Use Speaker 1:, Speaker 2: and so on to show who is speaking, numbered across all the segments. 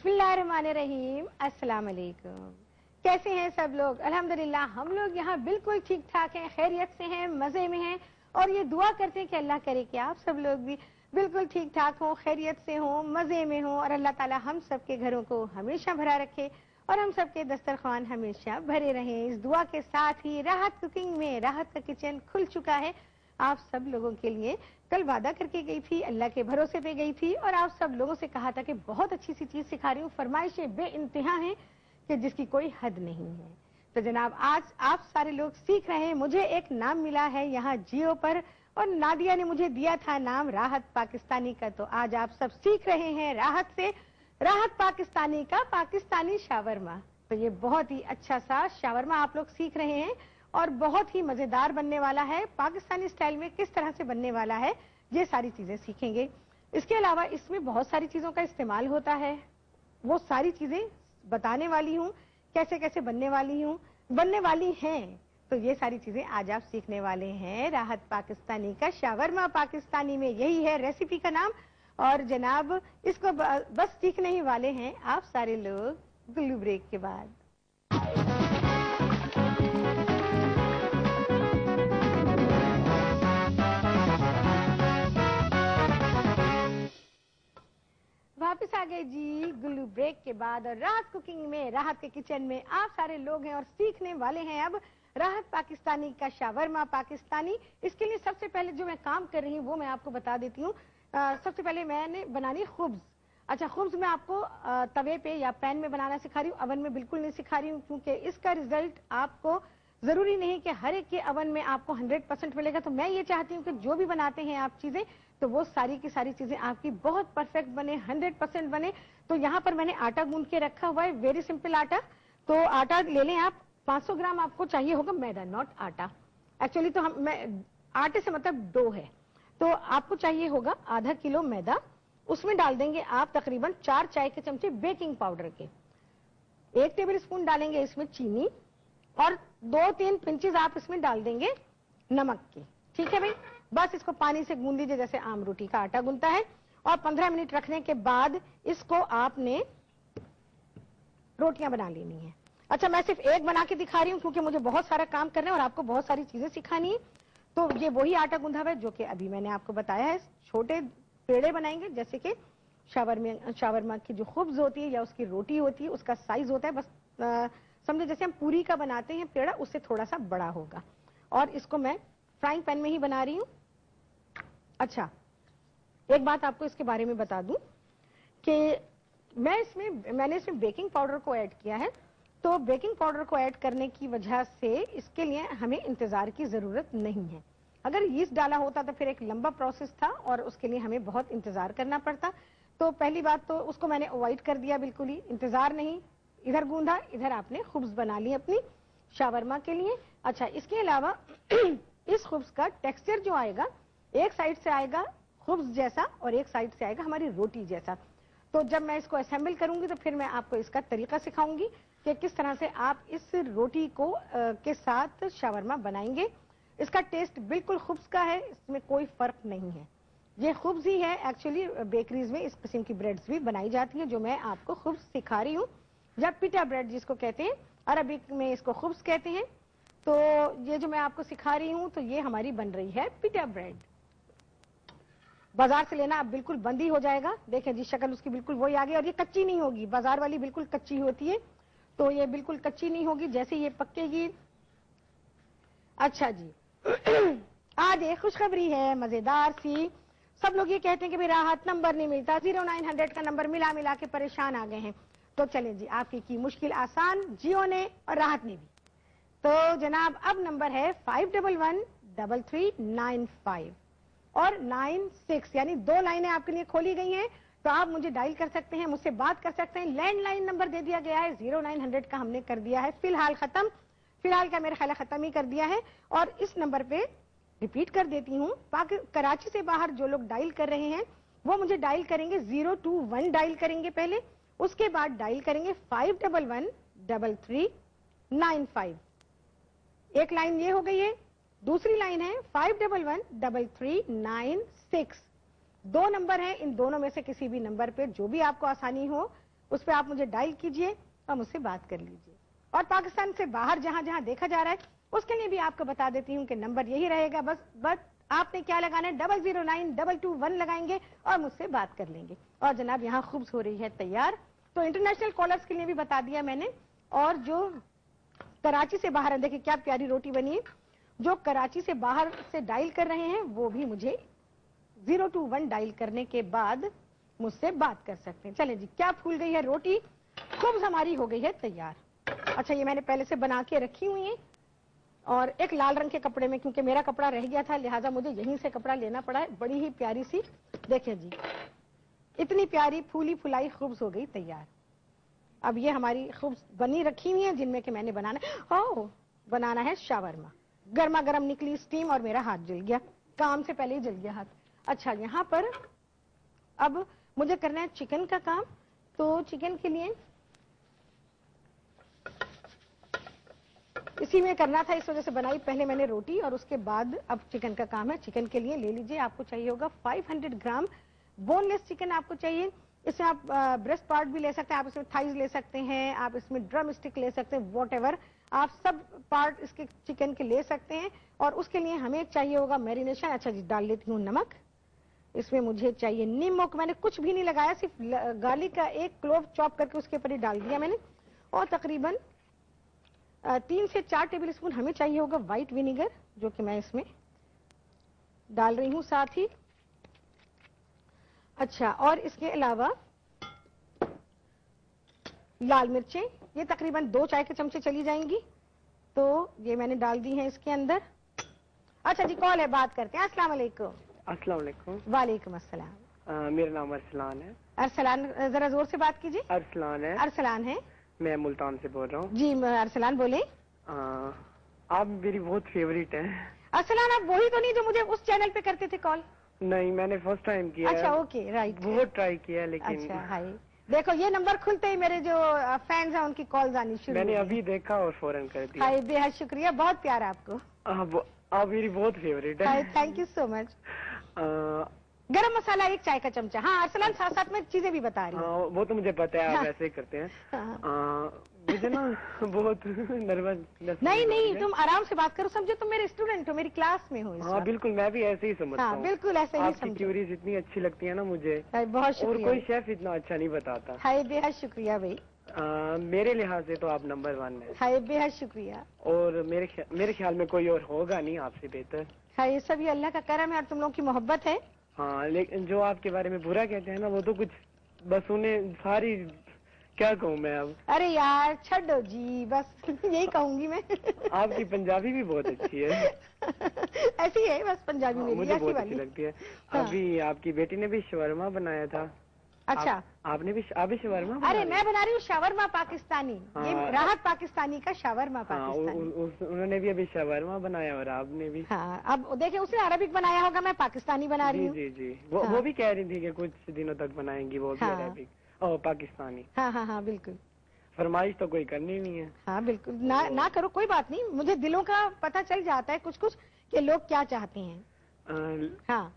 Speaker 1: बिस्मिल्लाहिर्रहमानिर्रहीम। अस्सलाम वालेकुम। कैसे हैं सब लोग? अल्हम्दुलिल्लाह हम लोग यहाँ बिल्कुल ठीक ठाक हैं, खैरियत से हैं, मजे में हैं और ये दुआ करते हैं कि अल्लाह करे कि आप सब लोग भी बिल्कुल ठीक ठाक हों, खैरियत से हों, मजे में हों और अल्लाह ताला हम सबके घरों को हमेशा भरा रखे और हम सबके दस्तरखान हमेशा भरे रहें। इस दुआ के साथ ही राहत कुकिंग में राहत का किचन खुल चुका है आप सब लोगों के लिए। कल वादा करके गई थी, अल्लाह के भरोसे पे गई थी और आप सब लोगों से कहा था कि बहुत अच्छी सी चीज सिखा रही हूँ, फरमाइशें बेइंतहा हैं कि जिसकी कोई हद नहीं है। तो जनाब आज आप सारे लोग सीख रहे हैं। मुझे एक नाम मिला है यहाँ जियो पर और नादिया ने मुझे दिया था नाम राहत पाकिस्तानी का। तो आज आप सब सीख रहे हैं राहत से राहत पाकिस्तानी का पाकिस्तानी शावरमा। तो ये बहुत ही अच्छा सा शावरमा आप लोग सीख रहे हैं और बहुत ही मजेदार बनने वाला है। पाकिस्तानी स्टाइल में किस तरह से बनने वाला है ये सारी चीजें सीखेंगे। इसके अलावा इसमें बहुत सारी चीजों का इस्तेमाल होता है, वो सारी चीजें बताने वाली हूँ, कैसे कैसे बनने वाली हैं। तो ये सारी चीजें आज आप सीखने वाले हैं। राहत पाकिस्तानी का शावरमा पाकिस्तानी में यही है रेसिपी का नाम और जनाब इसको बस सीखने ही वाले हैं आप सारे लोग गुल्लू ब्रेक के बाद। वापस आ गए जी गुल्लू ब्रेक के बाद और राहत कुकिंग में राहत के किचन में आप सारे लोग हैं और सीखने वाले हैं अब राहत पाकिस्तानी का शावरमा पाकिस्तानी। इसके लिए सबसे पहले जो मैं काम कर रही हूँ वो मैं आपको बता देती हूँ। सबसे पहले मैंने बनानी खुब्ज। अच्छा, खुब्ज मैं आपको तवे पे या पैन में बनाना सिखा रही हूँ, अवन में बिल्कुल नहीं सिखा रही हूँ क्योंकि इसका रिजल्ट आपको जरूरी नहीं कि हर एक के अवन में आपको 100% मिलेगा। तो मैं ये चाहती हूँ कि जो भी बनाते हैं आप चीजें तो वो सारी की सारी चीजें आपकी बहुत परफेक्ट बने, 100% बने। तो यहाँ पर मैंने आटा गूंद के रखा हुआ है, वेरी सिंपल आटा। तो आटा ले लें आप, 500 ग्राम आपको चाहिए होगा मैदा, नॉट आटा एक्चुअली। तो आटे से मतलब डो है। तो आपको चाहिए होगा आधा किलो मैदा। उसमें डाल देंगे आप तकरीबन 4 चाय के चमचे बेकिंग पाउडर के, 1 टेबल स्पून डालेंगे इसमें चीनी और 2-3 पिंचेस आप इसमें डाल देंगे नमक की। ठीक है भाई, बस इसको पानी से गूंद लीजिए जैसे आम रोटी का आटा गूंदता है और 15 मिनट रखने के बाद इसको आपने रोटियां बना लेनी है। अच्छा, मैं सिर्फ एक बना के दिखा रही हूँ क्योंकि मुझे बहुत सारा काम करना है और आपको बहुत सारी चीजें सिखानी है। तो ये वही आटा गूंधा हुआ है जो कि अभी मैंने आपको बताया है। छोटे पेड़े बनाएंगे जैसे कि शावरमा की जो खुब्ज होती है या उसकी रोटी होती है उसका साइज होता है, बस समझे जैसे हम पूरी का बनाते हैं पेड़ा उससे थोड़ा सा बड़ा होगा। और इसको मैं फ्राइंग पैन में ही बना रही हूँ। अच्छा, एक बात आपको इसके बारे में बता दूं कि मैंने इसमें बेकिंग पाउडर को ऐड किया है। तो बेकिंग पाउडर को ऐड करने की वजह से इसके लिए हमें इंतजार की जरूरत नहीं है। अगर यीस्ट डाला होता तो फिर एक लंबा प्रोसेस था और उसके लिए हमें बहुत इंतजार करना पड़ता। तो पहली बात तो उसको मैंने अवॉइड कर दिया, बिल्कुल ही इंतजार नहीं। इधर गूंधा, इधर आपने खुब्ज बना ली अपनी शावरमा के लिए। अच्छा, इसके अलावा इस खुब्ज का टेक्सचर जो आएगा, एक साइड से आएगा खुब्ज जैसा और एक साइड से आएगा हमारी रोटी जैसा। तो जब मैं इसको असेंबल करूंगी तो फिर मैं आपको इसका तरीका सिखाऊंगी कि किस तरह से आप इस रोटी को के साथ शावरमा बनाएंगे। इसका टेस्ट बिल्कुल खुब्ज का है, इसमें कोई फर्क नहीं है। ये खुब्ज ही है। एक्चुअली बेकरीज में इस किस्म की ब्रेड्स भी बनाई जाती हैं जो मैं आपको खुब्ज सिखा रही हूँ, या पिटा ब्रेड जिसको कहते हैं, अरबिक में इसको खुब्ज कहते हैं। तो ये जो मैं आपको सिखा रही हूँ तो ये हमारी बन रही है पिटा ब्रेड। बाजार से लेना अब बिल्कुल बंद ही हो जाएगा। देखें जी, शक्ल उसकी बिल्कुल वही आ गई और ये कच्ची नहीं होगी। बाजार वाली बिल्कुल कच्ची होती है, तो ये बिल्कुल कच्ची नहीं होगी, जैसे ये पकेगी। अच्छा जी आज एक खुशखबरी है मजेदार सी। सब लोग ये कहते हैं कि भाई राहत नंबर नहीं मिलता, 0900 का नंबर मिला के परेशान आ गए हैं। तो चलें जी, आपकी की मुश्किल आसान जियो ने और राहत ने भी। तो जनाब अब नंबर है 51113395 और 96, यानी 2 लाइनें आपके लिए खोली गई हैं। तो आप मुझे डायल कर सकते हैं, मुझसे बात कर सकते हैं। लैंडलाइन नंबर दे दिया गया है 0900 का हमने कर दिया है फिलहाल खत्म, फिलहाल का मेरा ख्याल खत्म ही कर दिया है। और इस नंबर पे रिपीट कर देती हूँ, कराची से बाहर जो लोग डायल कर रहे हैं वो मुझे डायल करेंगे 021 डायल करेंगे पहले, उसके बाद डायल करेंगे 51113395। एक लाइन ये हो गई है। दूसरी लाइन है 51113396। 2 नंबर हैं, इन दोनों में से किसी भी नंबर पे जो भी आपको आसानी हो उस पर आप मुझे डायल कीजिए और मुझसे बात कर लीजिए। और पाकिस्तान से बाहर जहां जहां देखा जा रहा है उसके लिए भी आपको बता देती हूँ कि नंबर यही रहेगा, बस आपने क्या लगाना है, 009221 लगाएंगे और मुझसे बात कर लेंगे। और जनाब यहाँ खूब्स हो रही है तैयार, तो इंटरनेशनल कॉलर्स के लिए भी बता दिया मैंने। और जो कराची से बाहर है, देखिए क्या प्यारी रोटी बनी है, जो कराची से बाहर से डायल कर रहे हैं वो भी मुझे 021 डायल करने के बाद मुझसे बात कर सकते हैं। चले जी, क्या फूल गई है रोटी, खूब्स हमारी हो गई है तैयार। अच्छा, ये मैंने पहले से बना के रखी हुई है और एक लाल रंग के कपड़े में, क्योंकि मेरा कपड़ा रह गया था लिहाजा मुझे यहीं से कपड़ा लेना पड़ा है। बड़ी ही प्यारी सी, देखिए जी, इतनी प्यारी फूली फुलाई खूब्स हो गई तैयार। अब ये हमारी खूब्स बनी रखी हुई है जिनमें कि मैंने बनाना है शावरमा। गर्मा गर्म निकली स्टीम और मेरा हाथ जल गया, काम से पहले ही जल गया हाथ। अच्छा, यहाँ पर अब मुझे करना है चिकन का काम। तो चिकन के लिए इसी में करना था, इस वजह से बनाई पहले मैंने रोटी और उसके बाद अब चिकन का काम है। चिकन के लिए ले लीजिए, आपको चाहिए होगा 500 ग्राम बोनलेस चिकन आपको चाहिए। इसमें आप ब्रेस्ट पार्ट भी ले सकते हैं, आप इसमें थाइज ले सकते हैं, आप इसमें ड्रम स्टिक ले सकते हैं, वॉट आप सब पार्ट इसके चिकन के ले सकते हैं। और उसके लिए हमें चाहिए होगा मैरिनेशन। अच्छा जी, डाल लेती हूँ नमक, इसमें मुझे चाहिए नींबू, मैंने कुछ भी नहीं लगाया, सिर्फ गार्लिक का एक क्लोव चॉप करके उसके ऊपर ही डाल दिया मैंने। और तकरीबन 3 से 4 टेबल स्पून हमें चाहिए होगा व्हाइट विनेगर, जो कि मैं इसमें डाल रही हूं साथ ही। अच्छा, और इसके अलावा लाल मिर्चें, ये तकरीबन 2 चाय के चमचे चली जाएंगी, तो ये मैंने डाल दी है इसके अंदर। अच्छा जी, कॉल है, बात करते हैं। अस्सलाम वालेकुम।
Speaker 2: अस्सलाम वालेकुम।
Speaker 1: वालेकुम अस्सलाम।
Speaker 2: मेरा नाम अरसलान है।
Speaker 1: अरसलान, जरा जोर से बात कीजिए।
Speaker 2: अरसलान है।
Speaker 1: अरसलान है,
Speaker 2: मैं मुल्तान से बोल रहा हूँ
Speaker 1: जी। अरसलान बोले।
Speaker 2: आप मेरी बहुत फेवरेट हैं।
Speaker 1: अरसलान, आप वही तो नहीं जो मुझे उस चैनल पे करते थे कॉल?
Speaker 2: नहीं, मैंने फर्स्ट टाइम किया।
Speaker 1: अच्छा, ओके, राइट।
Speaker 2: बहुत ट्राई किया लेकिन।
Speaker 1: अच्छा, हाय, देखो ये नंबर खुलते ही मेरे जो फैंस हैं उनकी कॉल्स आनी शुरू। मैंने
Speaker 2: अभी देखा और फौरन कर दिया।
Speaker 1: हाय, बेहद शुक्रिया, बहुत प्यार आपको।
Speaker 2: आप मेरी बहुत फेवरेट है।
Speaker 1: Thank you so much. Garam masala 1 चाय का चमचा। हाँ अरसलान, साथ साथ में चीजें भी बता रही हूँ।
Speaker 2: वो तो मुझे पता है, आप ऐसे ही करते हैं। मुझे ना बहुत नर्वस।
Speaker 1: नहीं, तुम आराम से बात करो, समझो तुम मेरे स्टूडेंट हो, मेरी क्लास में हो।
Speaker 2: हाँ बिल्कुल, मैं भी ऐसे ही समझता हूँ।
Speaker 1: बिल्कुल ऐसे ही समझो।
Speaker 2: क्यूरीज इतनी अच्छी लगती है ना मुझे,
Speaker 1: बहुत शुक्रिया।
Speaker 2: और कोई शेफ इतना अच्छा नहीं बताता।
Speaker 1: हाय, बेहद शुक्रिया भाई।
Speaker 2: मेरे लिहाज से तो आप नंबर 1 है।
Speaker 1: हाय, बेहद शुक्रिया।
Speaker 2: और मेरे ख्याल में कोई और होगा नहीं आपसे बेहतर।
Speaker 1: हाय, ये सब अल्लाह का करम है और तुम लोगों की मोहब्बत है।
Speaker 2: हाँ, लेकिन जो आपके बारे में बुरा कहते हैं ना, वो तो कुछ बस उन्हें सारी, क्या कहूँ मैं अब।
Speaker 1: अरे यार छोड़ो जी, बस यही कहूंगी मैं। आपकी
Speaker 2: पंजाबी भी बहुत अच्छी है।
Speaker 1: ऐसी है बस पंजाबी मेरी,
Speaker 2: मुझे बहुत अच्छी लगती है। अभी आपकी बेटी ने भी शवरमा बनाया था। अच्छा, आप भी शवरमा?
Speaker 1: अरे मैं बना रही हूँ शावरमा पाकिस्तानी। ये राहत पाकिस्तानी का शावरमा पाकिस्तानी।
Speaker 2: उन्होंने भी अभी शवरमा बनाया और आपने भी।
Speaker 1: हाँ, अब देखिए उसने अरबिक बनाया होगा, मैं पाकिस्तानी बना रही हूँ।
Speaker 2: जी। वो भी कह रही थी कि कुछ दिनों तक बनाएंगी वो भी अरबिक और पाकिस्तानी।
Speaker 1: हाँ बिल्कुल।
Speaker 2: फरमाइश तो कोई करनी नहीं है।
Speaker 1: हाँ बिल्कुल, ना करो, कोई बात नहीं, मुझे दिलों का पता चल जाता है कुछ कि लोग क्या चाहते हैं। हाँ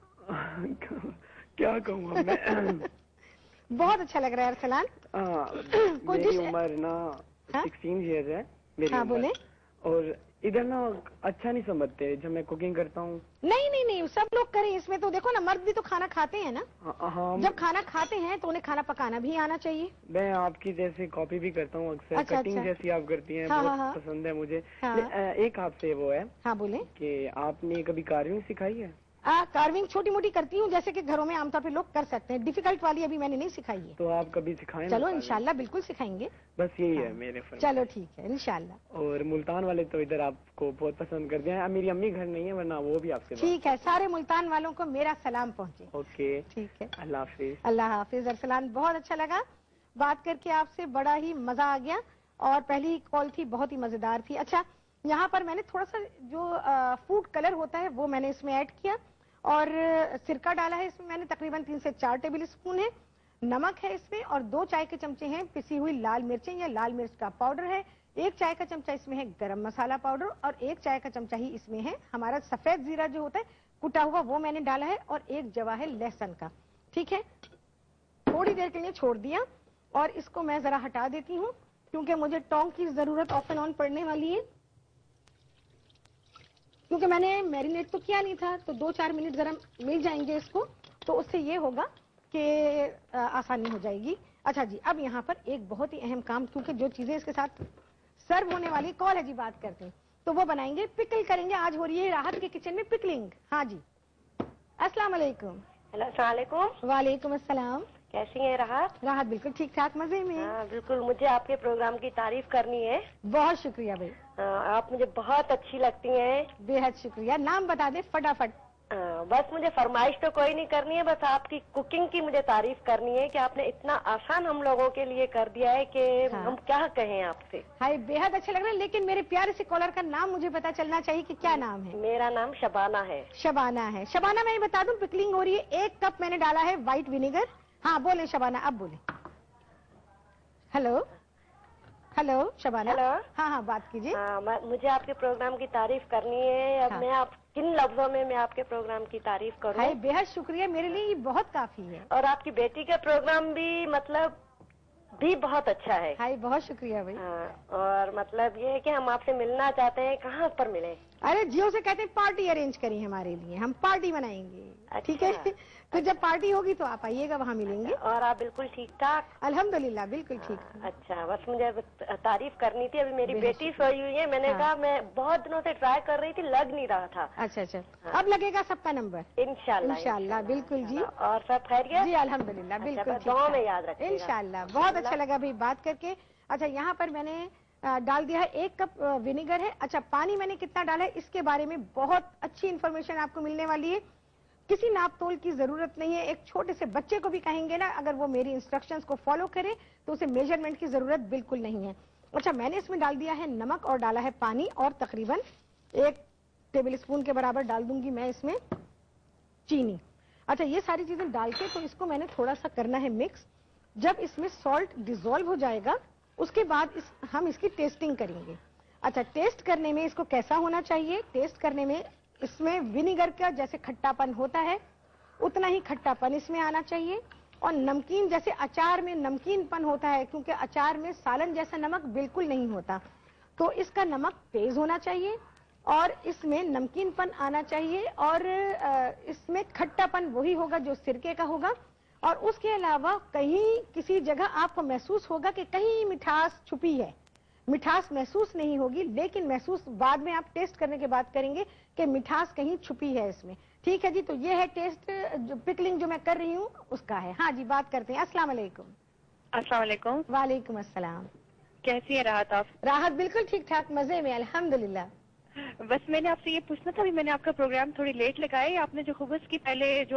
Speaker 2: क्या कहूँ मैं।
Speaker 1: बहुत अच्छा लग रहा है अरसलान।
Speaker 2: मेरी उम्र ना 16 ईयर्स है मेरी। हाँ बोले। और इधर ना अच्छा नहीं समझते जब मैं कुकिंग करता हूँ।
Speaker 1: नहीं, सब लोग करें इसमें तो। देखो ना, मर्द भी तो खाना खाते हैं ना।
Speaker 2: हाँ,
Speaker 1: जब खाना खाते हैं तो उन्हें खाना पकाना भी आना चाहिए।
Speaker 2: मैं आपकी जैसे कॉपी भी करता हूँ अक्सर। कटिंग जैसी आप करती हैं, बहुत पसंद है मुझे। एक आपसे वो है। हाँ बोले। कि आपने कभी कार्विंग सिखाई है?
Speaker 1: कार्विंग छोटी मोटी करती हूँ, जैसे कि घरों में आमतौर पे लोग कर सकते हैं। डिफिकल्ट वाली अभी मैंने नहीं सिखाई है।
Speaker 2: तो आप कभी सिखाएं?
Speaker 1: चलो इंशाल्लाह बिल्कुल सिखाएंगे।
Speaker 2: बस यही है मेरे फर्ज।
Speaker 1: चलो ठीक है, इंशाल्लाह।
Speaker 2: और मुल्तान वाले तो इधर आपको बहुत पसंद करते हैं। मेरी अम्मी घर नहीं है, वरना वो भी आपसे।
Speaker 1: ठीक है, सारे मुल्तान वालों को मेरा सलाम पहुँचे।
Speaker 2: ओके,
Speaker 1: ठीक है,
Speaker 2: अल्लाह हाफिज।
Speaker 1: अल्लाह हाफिज। अरसलान, बहुत अच्छा लगा बात करके आपसे, बड़ा ही मजा आ गया। और पहली कॉल थी बहुत ही मजेदार थी। अच्छा, यहाँ पर मैंने थोड़ा सा जो फूड कलर होता है वो मैंने इसमें ऐड किया, और सिरका डाला है इसमें मैंने तकरीबन 3 से 4 टेबल स्पून है। नमक है इसमें, और 2 चाय के चमचे हैं पिसी हुई लाल मिर्चें या लाल मिर्च का पाउडर है। 1 चाय का चमचा इसमें है गरम मसाला पाउडर, और 1 चाय का चमचा ही इसमें है हमारा सफेद जीरा जो होता है कुटा हुआ, वो मैंने डाला है, और 1 जवा है लहसुन का। ठीक है, थोड़ी देर के लिए छोड़ दिया। और इसको मैं जरा हटा देती हूँ क्योंकि मुझे टोंग की जरूरत ऑफ एंड ऑन पड़ने वाली है, क्योंकि मैंने मैरिनेट तो किया नहीं था, तो 2-4 मिनट जरा मिल जाएंगे इसको, तो उससे ये होगा कि आसानी हो जाएगी। अच्छा जी, अब यहाँ पर एक बहुत ही अहम काम, क्योंकि जो चीजें इसके साथ सर्व होने वाली, कॉल है जी, बात करते हैं, तो वो बनाएंगे, पिकल करेंगे। आज हो रही है राहत के किचन में पिकलिंग। हाँ जी, अस्सलाम वालेकुम।
Speaker 3: हेलो, अस्सलाम वालेकुम।
Speaker 1: वालेकुम अस्सलाम।
Speaker 3: कैसी है राहत?
Speaker 1: राहत बिल्कुल ठीक ठाक, मजे में।
Speaker 3: हाँ बिल्कुल, मुझे आपके प्रोग्राम की तारीफ करनी है।
Speaker 1: बहुत शुक्रिया भाई।
Speaker 3: आप मुझे बहुत अच्छी लगती हैं।
Speaker 1: बेहद शुक्रिया। नाम बता दे फटाफट।
Speaker 3: बस मुझे फरमाइश तो कोई नहीं करनी है, बस आपकी कुकिंग की मुझे तारीफ करनी है कि आपने इतना आसान हम लोगों के लिए कर दिया है कि हम क्या कहें आपसे।
Speaker 1: हाय, बेहद अच्छा लग रहा है, लेकिन मेरे प्यारे से कॉलर का नाम मुझे पता चलना चाहिए कि क्या नाम है।
Speaker 3: मेरा नाम शबाना है।
Speaker 1: शबाना है। शबाना, मैं बता दूं, पिकलिंग हो रही है, 1 कप मैंने डाला है व्हाइट विनेगर। हाँ बोले शबाना, अब बोले। Hello hello Shabana.
Speaker 3: हेलो।
Speaker 1: हाँ हाँ, बात कीजिए।
Speaker 3: मुझे आपके प्रोग्राम की तारीफ करनी है। अब मैं आप किन लफ्जों में मैं आपके प्रोग्राम की तारीफ करूं?
Speaker 1: हाय, बेहद शुक्रिया, मेरे लिए ये बहुत काफी है।
Speaker 3: और आपकी बेटी का प्रोग्राम भी मतलब भी बहुत अच्छा है।
Speaker 1: हाय, बहुत शुक्रिया भाई।
Speaker 3: और मतलब ये है कि हम आपसे मिलना चाहते हैं, कहाँ पर मिले?
Speaker 1: अरे जियो से कहते हैं पार्टी अरेंज करी हमारे लिए, हम पार्टी बनाएंगे। ठीक है, तो जब पार्टी होगी तो आप आइएगा, वहाँ मिलेंगे।
Speaker 3: और आप बिल्कुल ठीक ठाक?
Speaker 1: अल्हम्दुलिल्लाह बिल्कुल ठीक।
Speaker 3: अच्छा, बस मुझे तारीफ करनी थी। अभी मेरी बेटी सोई हुई है, मैंने कहा मैं बहुत दिनों से ट्राई कर रही थी, लग नहीं रहा था।
Speaker 1: अच्छा अच्छा, अब लगेगा सबका नंबर
Speaker 3: इंशाल्लाह।
Speaker 1: इंशाल्लाह बिल्कुल जी।
Speaker 3: और सब खैरियत?
Speaker 1: जी अल्हम्दुलिल्लाह बिल्कुल।
Speaker 3: दुआ में याद रखें
Speaker 1: इंशाल्लाह। बहुत अच्छा लगा भाई बात करके। अच्छा, यहाँ पर मैंने डाल दिया है 1 कप विनेगर है। अच्छा, पानी मैंने कितना डाला है इसके बारे में बहुत अच्छी इन्फॉर्मेशन आपको मिलने वाली है। किसी नाप तोल की जरूरत नहीं है। एक छोटे से बच्चे को भी कहेंगे ना, अगर वो मेरी इंस्ट्रक्शंस को फॉलो करे तो उसे मेजरमेंट की जरूरत बिल्कुल नहीं है। अच्छा, मैंने इसमें डाल दिया है नमक और डाला है पानी, और तकरीबन 1 टेबल स्पून के बराबर डाल दूंगी मैं इसमें चीनी। अच्छा, ये सारी चीजें डाल के तो इसको मैंने थोड़ा सा करना है मिक्स। जब इसमें सॉल्ट डिजोल्व हो जाएगा उसके बाद हम इसकी टेस्टिंग करेंगे। अच्छा, टेस्ट करने में इसको कैसा होना चाहिए? टेस्ट करने में इसमें विनेगर का जैसे खट्टापन होता है उतना ही खट्टापन इसमें आना चाहिए, और नमकीन जैसे अचार में नमकीनपन होता है, क्योंकि अचार में सालन जैसा नमक बिल्कुल नहीं होता, तो इसका नमक तेज होना चाहिए और इसमें नमकीनपन आना चाहिए, और इसमें खट्टापन वही होगा जो सिरके का होगा। और उसके अलावा कहीं किसी जगह आपको महसूस होगा कि कहीं मिठास छुपी है, मिठास महसूस नहीं होगी, लेकिन महसूस बाद में आप टेस्ट करने के बाद करेंगे कि मिठास कहीं छुपी है इसमें। ठीक है जी, तो ये है टेस्ट जो पिकलिंग जो मैं कर रही हूँ उसका है। हाँ जी, बात करते हैं। अस्सलाम वालेकुम।
Speaker 4: अस्सलाम वालेकुम।
Speaker 1: वालेकुम अस्सलाम।
Speaker 4: कैसी है राहत आप?
Speaker 1: राहत बिल्कुल ठीक ठाक, मजे में, अल्हम्दुलिल्लाह।
Speaker 4: बस मैंने आपसे ये पूछना था, अभी मैंने आपका प्रोग्राम थोड़ी लेट लगाया, आपने जो खुबस की पहले जो